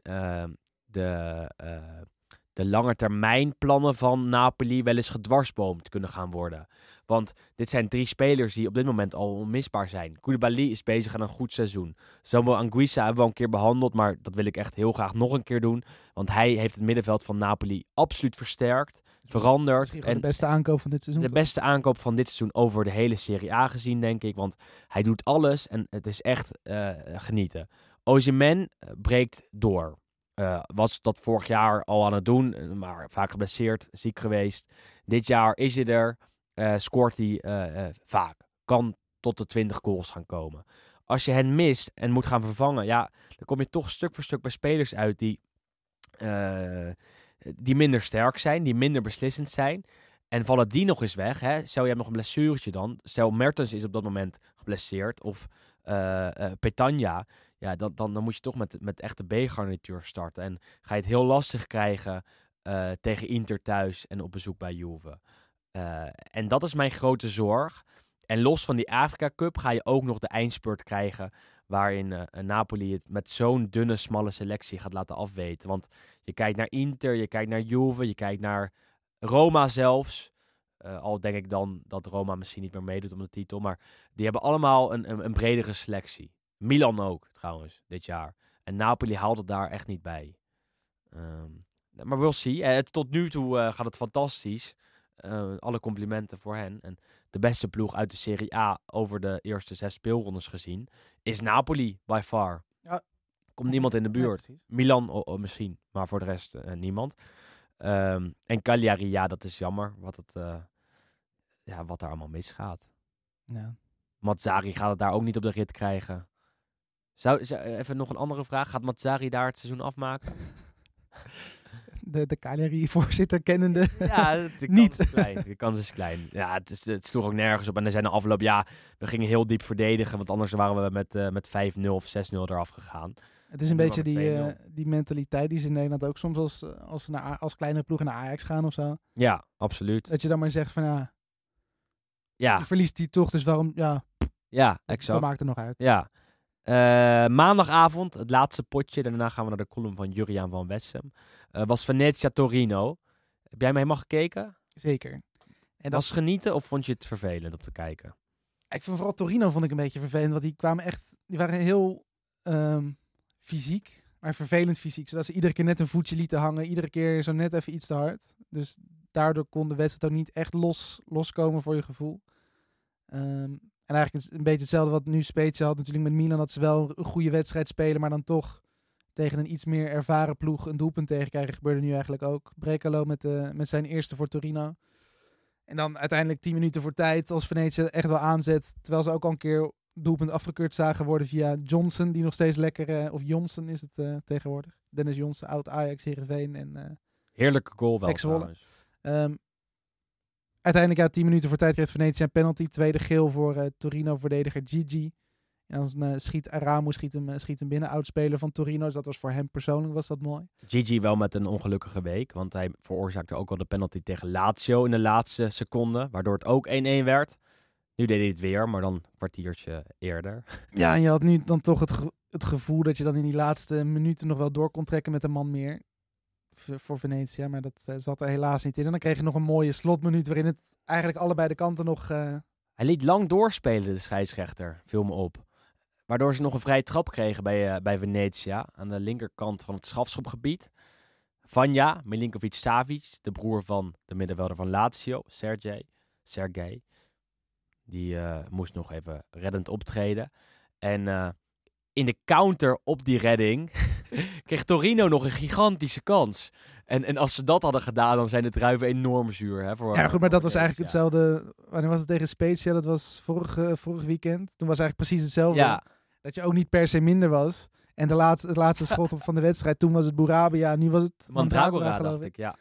de langetermijnplannen van Napoli wel eens gedwarsboomd kunnen gaan worden. Want dit zijn 3 spelers die op dit moment al onmisbaar zijn. Koulibaly is bezig aan een goed seizoen. Samuel Anguissa hebben we al een keer behandeld, maar dat wil ik echt heel graag nog een keer doen. Want hij heeft het middenveld van Napoli absoluut versterkt, veranderd. En de beste aankoop van dit seizoen. De beste aankoop van dit seizoen over de hele Serie A gezien, denk ik. Want hij doet alles en het is echt genieten. Osimhen breekt door. Was dat vorig jaar al aan het doen, maar vaak geblesseerd, ziek geweest. Dit jaar is hij er, scoort hij vaak. Kan tot de 20 goals gaan komen. Als je hen mist en moet gaan vervangen, ja, dan kom je toch stuk voor stuk bij spelers uit die minder sterk zijn, die minder beslissend zijn. En vallen die nog eens weg, hè? Stel je hebt nog een blessuretje dan. Stel Mertens is op dat moment geblesseerd of Petagna. Ja, dan moet je toch met echte B-garnituur starten. En ga je het heel lastig krijgen tegen Inter thuis en op bezoek bij Juve. En dat is mijn grote zorg. En los van die Afrika Cup ga je ook nog de eindspurt krijgen waarin Napoli het met zo'n dunne, smalle selectie gaat laten afweten. Want je kijkt naar Inter, je kijkt naar Juve, je kijkt naar Roma zelfs. Al denk ik dan dat Roma misschien niet meer meedoet om de titel. Maar die hebben allemaal een bredere selectie. Milan ook, trouwens, dit jaar. En Napoli haalde daar echt niet bij. Maar we'll see. Tot nu toe gaat het fantastisch. Alle complimenten voor hen. En de beste ploeg uit de Serie A over de eerste 6 speelrondes gezien is Napoli, by far. Ja. Komt niemand in de buurt. Ja, Milan misschien, maar voor de rest niemand. En Cagliari, ja, dat is jammer. Wat er allemaal misgaat. Ja. Mazzarri gaat het daar ook niet op de rit krijgen. Even nog een andere vraag. Gaat Mazzarri daar het seizoen afmaken? De Cagliari-voorzitter kennende. Ja, de kans is klein. Ja, het sloeg ook nergens op. En er zijn een afloop, we gingen heel diep verdedigen. Want anders waren we met 5-0 of 6-0 eraf gegaan. Het is een beetje die mentaliteit die ze in Nederland ook soms als kleinere ploeg naar Ajax gaan of zo. Ja, absoluut. Dat je dan maar zegt van je verliest die toch, dus waarom, ja, exact. Dat maakt er nog uit. Ja. Maandagavond, het laatste potje. Daarna gaan we naar de column van Juriaan van Wessem. Was Venezia-Torino. Heb jij hem helemaal gekeken? Zeker. En was genieten of vond je het vervelend om te kijken? Ik vond vooral Torino vond ik een beetje vervelend. Want die waren heel fysiek, maar vervelend fysiek. Zodat ze iedere keer net een voetje lieten hangen. Iedere keer zo net even iets te hard. Dus daardoor kon de wedstrijd ook niet echt loskomen voor je gevoel. En eigenlijk is het een beetje hetzelfde wat nu Spezia had natuurlijk met Milan. Dat ze wel een goede wedstrijd spelen, maar dan toch tegen een iets meer ervaren ploeg een doelpunt tegenkrijgen. Gebeurde nu eigenlijk ook. Brecalo met zijn eerste voor Torino. En dan uiteindelijk 10 minuten voor tijd als Venezia echt wel aanzet. Terwijl ze ook al een keer doelpunt afgekeurd zagen worden via Johnson. Die nog steeds lekker, of Johnson is het tegenwoordig. Dennis Johnson, oud Ajax, Heerenveen en heerlijke goal wel trouwens. Uiteindelijk 10 minuten voor tijd kreeg Venezia een penalty. Tweede geel voor Torino-verdediger Gigi. En dan schiet Aramu hem binnen. Oudspeler van Torino. Dus dat was voor hem persoonlijk was dat mooi. Gigi wel met een ongelukkige week. Want hij veroorzaakte ook al de penalty tegen Lazio in de laatste seconde. Waardoor het ook 1-1 werd. Nu deed hij het weer, maar dan een kwartiertje eerder. Ja, en je had nu dan toch het gevoel dat je dan in die laatste minuten nog wel door kon trekken met een man meer. Voor Venezia, maar dat zat er helaas niet in. En dan kreeg je nog een mooie slotminuut waarin het eigenlijk allebei de kanten nog... Hij liet lang doorspelen, de scheidsrechter. Viel me op. Waardoor ze nog een vrije trap kregen bij Venezia. Aan de linkerkant van het strafschopgebied. Vanja Milinkovic-Savic, de broer van de middenvelder van Lazio, Sergej. Die moest nog even reddend optreden. En in de counter op die redding kreeg Torino nog een gigantische kans. En als ze dat hadden gedaan, dan zijn de druiven enorm zuur. Hè, ja, goed, maar dat was eigenlijk hetzelfde. Wanneer was het tegen Spezia? Dat was vorig weekend. Toen was eigenlijk precies hetzelfde. Ja. Dat je ook niet per se minder was. En het laatste schot van de wedstrijd, toen was het Bourabia. Nu was het Mandragora, dacht ik, ja.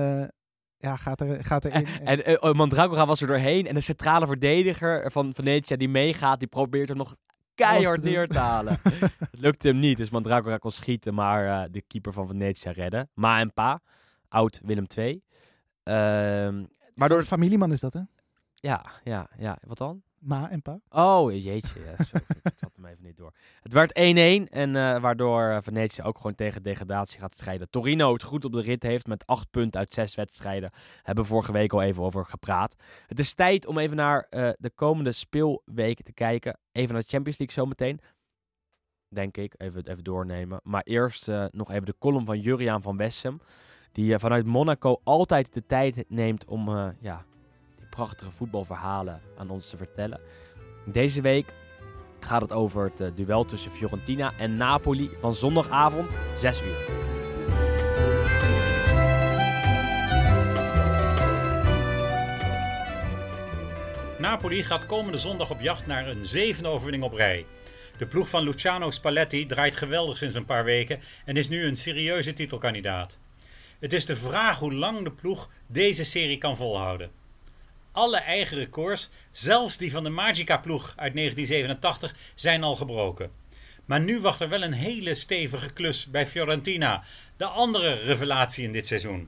Gaat erin. En Mandragora was er doorheen. En de centrale verdediger van Venezia die meegaat, die probeert er nog keihard neer te halen. Het lukte hem niet, dus Mandragora kon schieten, maar de keeper van Venezia redden. Ma en Pa, oud Willem II. Waardoor familieman is dat, hè? Ja. Wat dan? Ma en pa. Oh, jeetje. Ja, sorry, ik zat hem even niet door. Het werd 1-1 en waardoor Venetië ook gewoon tegen degradatie gaat strijden. Torino het goed op de rit heeft met 8 punten uit 6 wedstrijden. Hebben we vorige week al even over gepraat. Het is tijd om even naar de komende speelweken te kijken. Even naar de Champions League zometeen. Denk ik, even doornemen. Maar eerst nog even de column van Juriaan van Wessem. Die vanuit Monaco altijd de tijd neemt om die prachtige voetbalverhalen aan ons te vertellen. Deze week gaat het over het duel tussen Fiorentina en Napoli van zondagavond 6 uur. Napoli gaat komende zondag op jacht naar een 7e overwinning op rij. De ploeg van Luciano Spalletti draait geweldig sinds een paar weken en is nu een serieuze titelkandidaat. Het is de vraag hoe lang de ploeg deze serie kan volhouden. Alle eigen records, zelfs die van de Magica-ploeg uit 1987, zijn al gebroken. Maar nu wacht er wel een hele stevige klus bij Fiorentina, de andere revelatie in dit seizoen.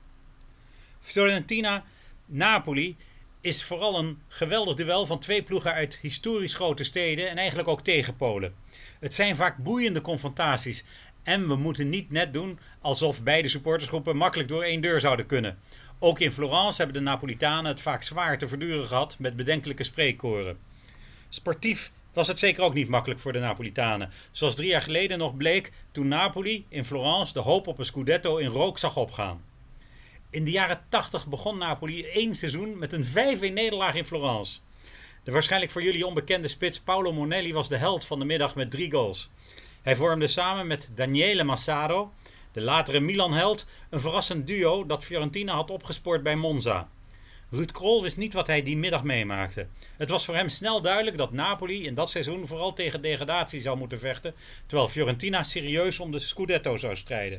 Fiorentina-Napoli is vooral een geweldig duel van 2 ploegen uit historisch grote steden en eigenlijk ook tegenpolen. Het zijn vaak boeiende confrontaties en we moeten niet net doen alsof beide supportersgroepen makkelijk door één deur zouden kunnen. Ook in Florence hebben de Napolitanen het vaak zwaar te verduren gehad met bedenkelijke spreekkoren. Sportief was het zeker ook niet makkelijk voor de Napolitanen, zoals 3 jaar geleden nog bleek toen Napoli in Florence de hoop op een Scudetto in rook zag opgaan. In de jaren 80 begon Napoli 1 seizoen met een 5-1 nederlaag in Florence. De waarschijnlijk voor jullie onbekende spits Paolo Monelli was de held van de middag met 3 goals. Hij vormde samen met Daniele Massaro, de latere Milan-held, een verrassend duo dat Fiorentina had opgespoord bij Monza. Ruud Krol wist niet wat hij die middag meemaakte. Het was voor hem snel duidelijk dat Napoli in dat seizoen vooral tegen degradatie zou moeten vechten, terwijl Fiorentina serieus om de Scudetto zou strijden.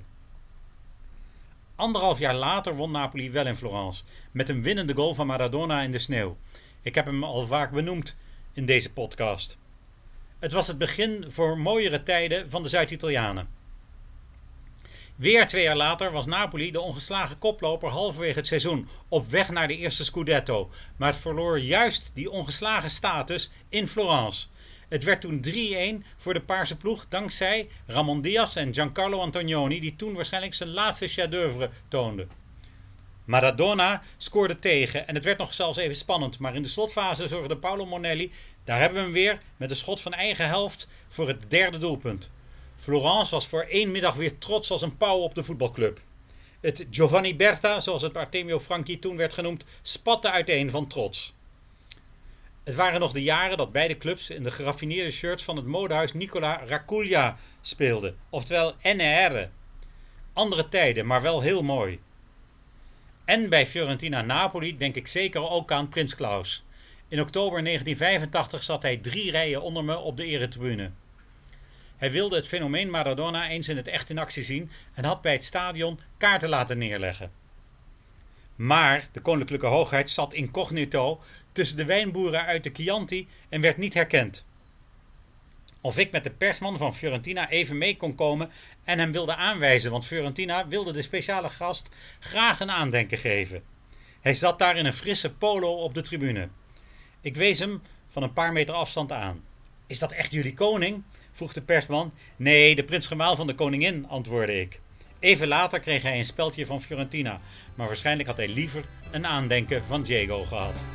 1,5 jaar later won Napoli wel in Florence, met een winnende goal van Maradona in de sneeuw. Ik heb hem al vaak benoemd in deze podcast. Het was het begin voor mooiere tijden van de Zuid-Italianen. Weer 2 jaar later was Napoli de ongeslagen koploper halverwege het seizoen, op weg naar de eerste Scudetto, maar het verloor juist die ongeslagen status in Florence. Het werd toen 3-1 voor de paarse ploeg dankzij Ramon Diaz en Giancarlo Antonioni, die toen waarschijnlijk zijn laatste chef-d'œuvre toonde. Maradona scoorde tegen en het werd nog zelfs even spannend, maar in de slotfase zorgde Paolo Monelli, daar hebben we hem weer, met een schot van eigen helft voor het 3e doelpunt. Florence was voor 1 middag weer trots als een pauw op de voetbalclub. Het Giovanni Berta, zoals het Artemio Franchi toen werd genoemd, spatte uiteen van trots. Het waren nog de jaren dat beide clubs in de geraffineerde shirts van het modehuis Nicola Racuglia speelden, oftewel NR. Andere tijden, maar wel heel mooi. En bij Fiorentina-Napoli denk ik zeker ook aan Prins Klaus. In oktober 1985 zat hij 3 rijen onder me op de eretribune. Hij wilde het fenomeen Maradona eens in het echt in actie zien en had bij het stadion kaarten laten neerleggen. Maar de koninklijke hoogheid zat incognito tussen de wijnboeren uit de Chianti en werd niet herkend. Of ik met de persman van Fiorentina even mee kon komen en hem wilde aanwijzen, want Fiorentina wilde de speciale gast graag een aandenken geven. Hij zat daar in een frisse polo op de tribune. Ik wees hem van een paar meter afstand aan. Is dat echt jullie koning? Vroeg de persman. Nee, de prins-gemaal van de koningin, antwoordde ik. Even later kreeg hij een speldje van Fiorentina, maar waarschijnlijk had hij liever een aandenken van Diego gehad.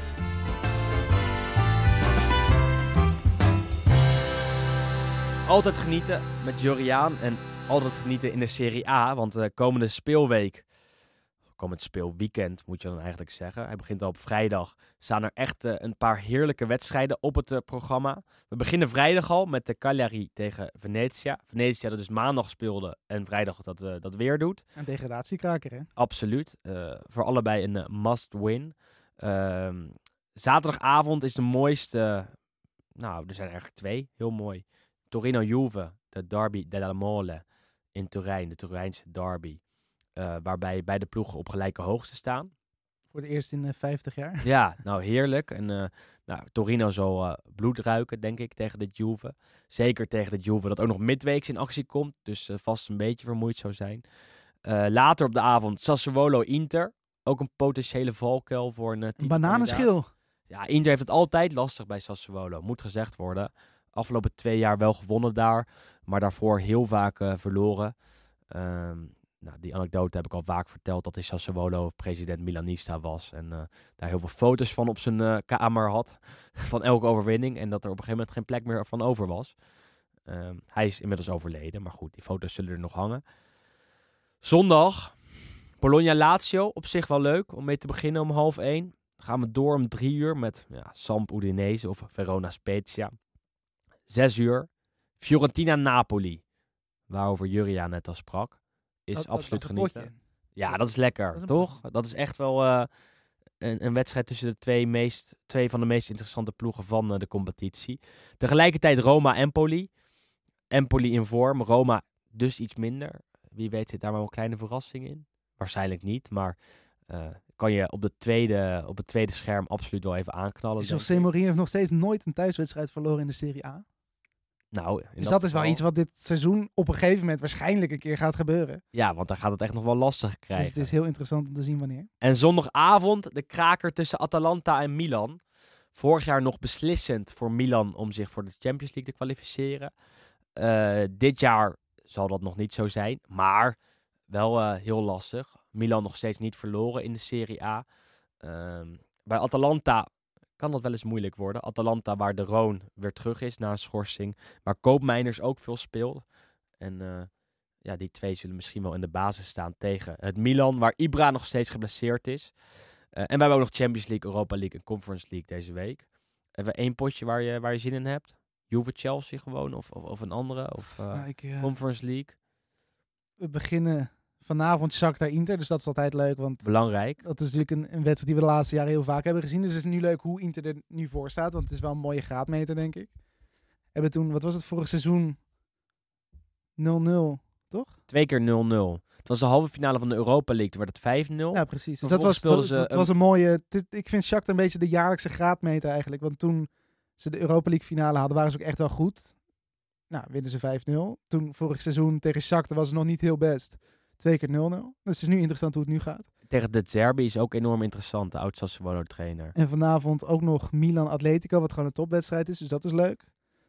Altijd genieten met Juriaan en altijd genieten in de Serie A, want de komende speelweek, komend speelweekend moet je dan eigenlijk zeggen, hij begint al op vrijdag, staan er echt een paar heerlijke wedstrijden op het programma. We beginnen vrijdag al met de Cagliari tegen Venezia. Venezia dat dus maandag speelde en vrijdag dat weer doet. Een degradatiekraker, hè? Absoluut. Voor allebei een must-win. Zaterdagavond is de mooiste, nou er zijn er eigenlijk 2, heel mooi. Torino-Juve, de Derby della Mole in Turijn, de Turijnse derby. Waarbij beide ploegen op gelijke hoogte staan. Voor het eerst in 50 jaar. Ja, nou heerlijk. En Torino zal bloed ruiken, denk ik, tegen de Juve. Zeker tegen de Juve dat ook nog midweeks in actie komt. Dus vast een beetje vermoeid zou zijn. Later op de avond Sassuolo-Inter. Ook een potentiële valkuil voor een titelkandidaat. Bananenschil. Ja, Inter heeft het altijd lastig bij Sassuolo, moet gezegd worden. Afgelopen 2 jaar wel gewonnen daar, maar daarvoor heel vaak verloren. Die anekdote heb ik al vaak verteld, dat in Sassuolo president Milanista was. En daar heel veel foto's van op zijn kamer had, van elke overwinning. En dat er op een gegeven moment geen plek meer van over was. Hij is inmiddels overleden, maar goed, die foto's zullen er nog hangen. Zondag, Bologna-Lazio, op zich wel leuk om mee te beginnen om 12:30. Gaan we door om 3:00 met Samp Udinese of Verona Spezia. 6:00, Fiorentina-Napoli, waarover Jurja net al sprak. Is absoluut dat is een genieten. potje. Ja, dat is lekker, Dat is een toch? Dat is echt wel een wedstrijd tussen de twee van de meest interessante ploegen van de competitie. Tegelijkertijd Roma-Empoli. Empoli in vorm, Roma dus iets minder. Wie weet zit daar wel een kleine verrassing in. Waarschijnlijk niet, maar kan je op het tweede scherm absoluut wel even aanknallen. José Mourinho heeft nog steeds nooit een thuiswedstrijd verloren in de Serie A. Nou, Dus dat is wel iets wat dit seizoen op een gegeven moment waarschijnlijk een keer gaat gebeuren. Ja, want dan gaat het echt nog wel lastig krijgen. Dus het is heel interessant om te zien wanneer. En zondagavond de kraker tussen Atalanta en Milan. Vorig jaar nog beslissend voor Milan om zich voor de Champions League te kwalificeren. Dit jaar zal dat nog niet zo zijn, maar wel heel lastig. Milan nog steeds niet verloren in de Serie A. Bij Atalanta kan dat wel eens moeilijk worden. Atalanta waar de Roon weer terug is na een schorsing. Waar Koopmeiners ook veel speelt. En die twee zullen misschien wel in de basis staan tegen het Milan, waar Ibra nog steeds geblesseerd is. En we hebben ook nog Champions League, Europa League en Conference League deze week. Hebben we 1 potje waar je zin in hebt? Juve-Chelsea gewoon of een andere? Of Conference League? We beginnen vanavond Shakhtar-Inter, dus dat is altijd leuk. Want belangrijk. Dat is natuurlijk een wedstrijd die we de laatste jaren heel vaak hebben gezien. Dus het is nu leuk hoe Inter er nu voor staat, want het is wel een mooie graadmeter, denk ik. We hebben toen, wat was het, vorig seizoen 0-0, toch? 2 keer 0-0. Het was de halve finale van de Europa League, toen werd het 5-0. Ja, precies. Dus dat was een mooie... Ik vind Shakhtar een beetje de jaarlijkse graadmeter eigenlijk. Want toen ze de Europa League finale hadden, waren ze ook echt wel goed. Nou, winnen ze 5-0. Toen vorig seizoen tegen Shakhtar was het nog niet heel best. 2 keer 0-0. Dus het is nu interessant hoe het nu gaat. Tegen de Zerbi is ook enorm interessant, de oud-Sassuolo-trainer. En vanavond ook nog Milan-Atletico, wat gewoon een topwedstrijd is. Dus dat is leuk.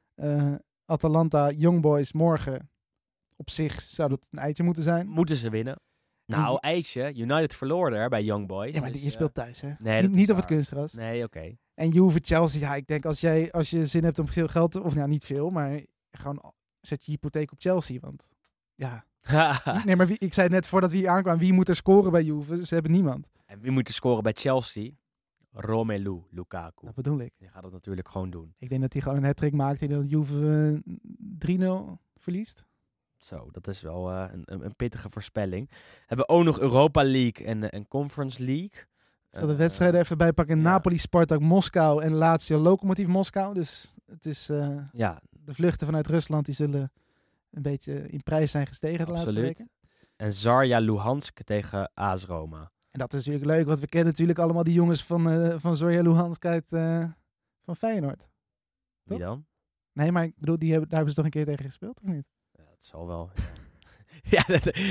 Atalanta, Young Boys, morgen. Op zich zou dat een eitje moeten zijn. Moeten ze winnen? Nou, eitje. United verloor er bij Young Boys. Ja, maar dus, je speelt thuis, hè? Nee, niet op het kunstgras. Nee, oké. En Juve-Chelsea, ja, ik denk als je zin hebt om veel geld te... Of nou, niet veel, maar gewoon zet je hypotheek op Chelsea. Want ja... Nee, maar ik zei net voordat we hier aankwamen, wie moet er scoren bij Juve? Ze hebben niemand. En wie moet er scoren bij Chelsea? Romelu Lukaku. Dat bedoel ik. Die gaat dat natuurlijk gewoon doen. Ik denk dat hij gewoon een hat-trick maakt en dat Juve 3-0 verliest. Zo, dat is wel een pittige voorspelling. Hebben we ook nog Europa League en Conference League. Ik zal de wedstrijden even bijpakken. Ja. Napoli, Spartak, Moskou en Lazio, Lokomotiv Moskou. Dus het is de vluchten vanuit Rusland die zullen een beetje in prijs zijn gestegen de laatste weken. En Zarya Luhansk tegen AS Roma. En dat is natuurlijk leuk, want we kennen natuurlijk allemaal die jongens van Zarya Luhansk uit van Feyenoord. Wie dan? Nee, maar ik bedoel, daar hebben ze toch een keer tegen gespeeld, of niet? Ja, dat zal wel. Ja.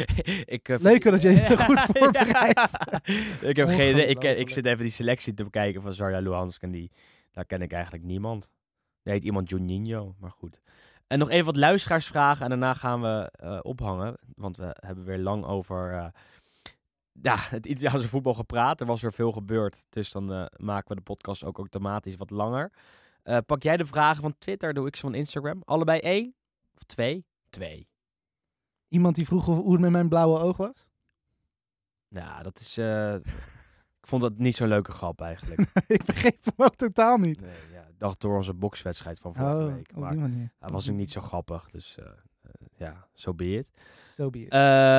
Leuk dat je je goed voorbereidt. Ik heb geen idee. Ik zit even die selectie te bekijken van Zarya Luhansk en daar ken ik eigenlijk niemand. Er heet iemand Juninho, maar goed. En nog even wat luisteraarsvragen en daarna gaan we ophangen. Want we hebben weer lang over het Italiaanse voetbal gepraat. Er was weer veel gebeurd, dus dan maken we de podcast ook automatisch wat langer. Pak jij de vragen van Twitter, doe ik ze van Instagram? Allebei 1 of 2? 2. Iemand die vroeg hoe het met mijn blauwe oog was? Ja, dat is... ik vond dat niet zo'n leuke grap eigenlijk. Ik begreep hem ook totaal niet. Nee, ja, ik dacht door onze bokswedstrijd van vorige week. Maar die manier. Hij was ook niet zo grappig, dus so be it. So be it.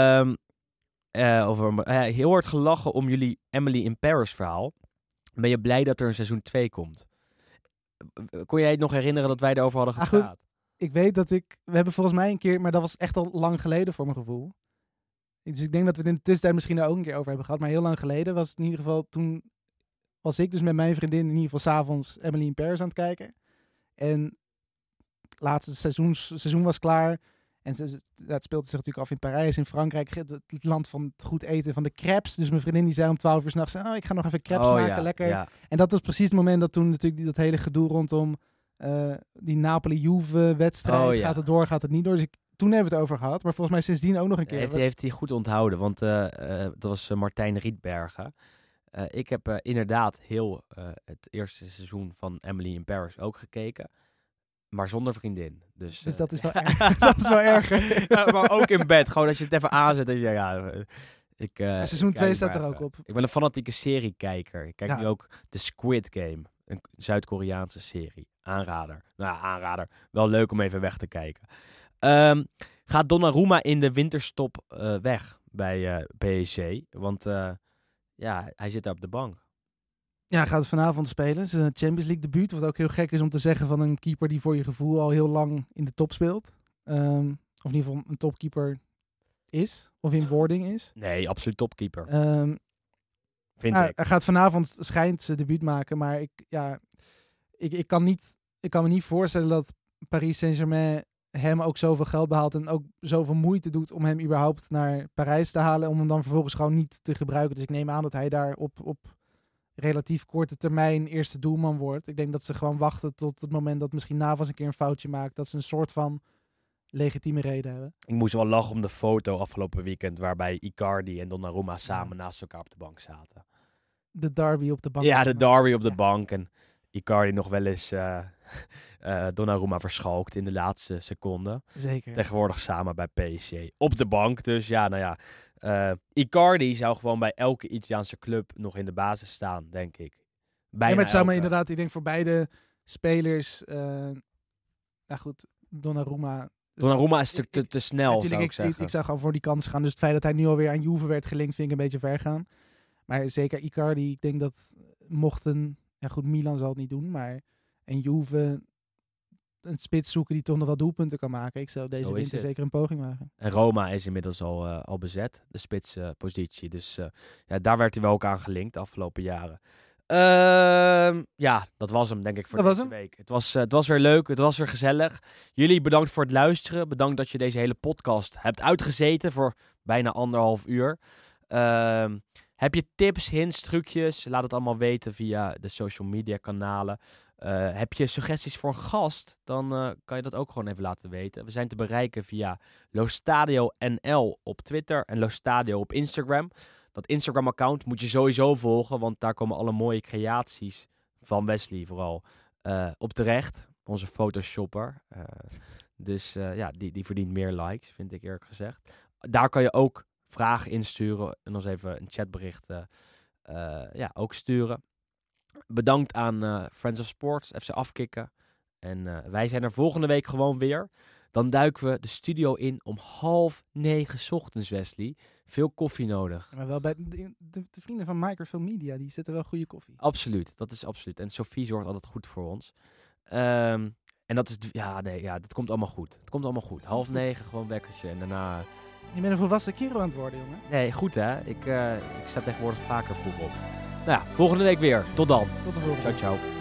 Heel hard gelachen om jullie Emily in Paris verhaal. Ben je blij dat er een seizoen 2 komt? Kon jij het nog herinneren dat wij erover hadden gepraat? Ik weet dat we hebben volgens mij een keer, maar dat was echt al lang geleden voor mijn gevoel. Dus ik denk dat we het in de tussentijd misschien daar ook een keer over hebben gehad. Maar heel lang geleden was het in ieder geval, toen was ik dus met mijn vriendin in ieder geval 's avonds Emily in Paris aan het kijken. En het laatste seizoen was klaar. En dat speelde zich natuurlijk af in Parijs, in Frankrijk. Het land van het goed eten, van de crêpes. Dus mijn vriendin die zei om 12 uur 's nachts, ik ga nog even crêpes maken, lekker. Ja. En dat was precies het moment dat toen natuurlijk dat hele gedoe rondom die Napoli-Juve-wedstrijd. Gaat het door, gaat het niet door? Dus toen hebben we het over gehad. Maar volgens mij sindsdien ook nog een keer. Heeft hij goed onthouden, want dat was Martijn Rietbergen. Ik heb inderdaad heel het eerste seizoen van Emily in Paris ook gekeken. Maar zonder vriendin. Dus dat is wel erg. Dat is wel erger. Maar ook in bed. Gewoon als je het even aanzet. Seizoen 2 staat er ook op. Ik ben een fanatieke seriekijker. Ik kijk nu ook The Squid Game. Een Zuid-Koreaanse serie. Aanrader. Nou, aanrader. Wel leuk om even weg te kijken. Gaat Donnarumma in de winterstop weg bij PSG? Want hij zit daar op de bank. Ja, gaat het vanavond spelen. Het is een Champions League debuut. Wat ook heel gek is om te zeggen van een keeper die voor je gevoel al heel lang in de top speelt. Of in ieder geval een topkeeper is. Of in wording is. Nee, absoluut topkeeper. Vind ik. Hij gaat vanavond schijnt zijn debuut maken. Maar ik kan me niet voorstellen dat Paris Saint-Germain hem ook zoveel geld behaalt en ook zoveel moeite doet om hem überhaupt naar Parijs te halen. Om hem dan vervolgens gewoon niet te gebruiken. Dus ik neem aan dat hij daar op relatief korte termijn eerste doelman wordt. Ik denk dat ze gewoon wachten tot het moment dat misschien Navas een keer een foutje maakt. Dat ze een soort van legitieme reden hebben. Ik moest wel lachen om de foto afgelopen weekend waarbij Icardi en Donnarumma samen naast elkaar op de bank zaten. De derby op de bank. Ja, de derby op de bank. En Icardi nog wel eens Donnarumma verschalkt in de laatste seconde. Zeker. Tegenwoordig samen bij PSG. Op de bank. Dus Icardi zou gewoon bij elke Italiaanse club nog in de basis staan, denk ik. Maar het zou me inderdaad, ik denk voor beide spelers, Donnarumma is te snel, natuurlijk, zou ik zeggen. Ik zou gewoon voor die kans gaan. Dus het feit dat hij nu alweer aan Juve werd gelinkt, vind ik een beetje ver gaan. Maar zeker Icardi, ik denk dat Milan zal het niet doen, maar en Juve een spits zoeken die toch nog wel doelpunten kan maken. Ik zou deze winter zeker een poging maken. En Roma is inmiddels al bezet, de spitspositie. Dus daar werd hij wel ook aan gelinkt de afgelopen jaren. Dat was hem denk ik voor deze week. Het was weer leuk, het was weer gezellig. Jullie bedankt voor het luisteren. Bedankt dat je deze hele podcast hebt uitgezeten voor bijna 1,5 uur. Heb je tips, hints, trucjes? Laat het allemaal weten via de social media kanalen. Heb je suggesties voor een gast? Dan kan je dat ook gewoon even laten weten. We zijn te bereiken via Lostadio NL op Twitter en Lostadio op Instagram. Dat Instagram-account moet je sowieso volgen, want daar komen alle mooie creaties van Wesley vooral op terecht. Onze Photoshopper. Die verdient meer likes, vind ik eerlijk gezegd. Daar kan je ook vragen insturen en ons even een chatbericht ook sturen. Bedankt aan Friends of Sports, FC Afkikken. En wij zijn er volgende week gewoon weer. Dan duiken we de studio in om 8:30 's ochtends, Wesley. Veel koffie nodig. Maar wel bij de vrienden van Microfilm Media, die zetten wel goede koffie. Absoluut, dat is absoluut. En Sophie zorgt altijd goed voor ons. En dat is, dat komt allemaal goed. Het komt allemaal goed. 8:30 gewoon wekkertje en daarna... Je bent een volwassen kerel aan het worden, jongen. Nee, goed hè. Ik sta tegenwoordig vaker vroeg op. Nou ja, volgende week weer. Tot dan. Tot de volgende. Ciao, ciao.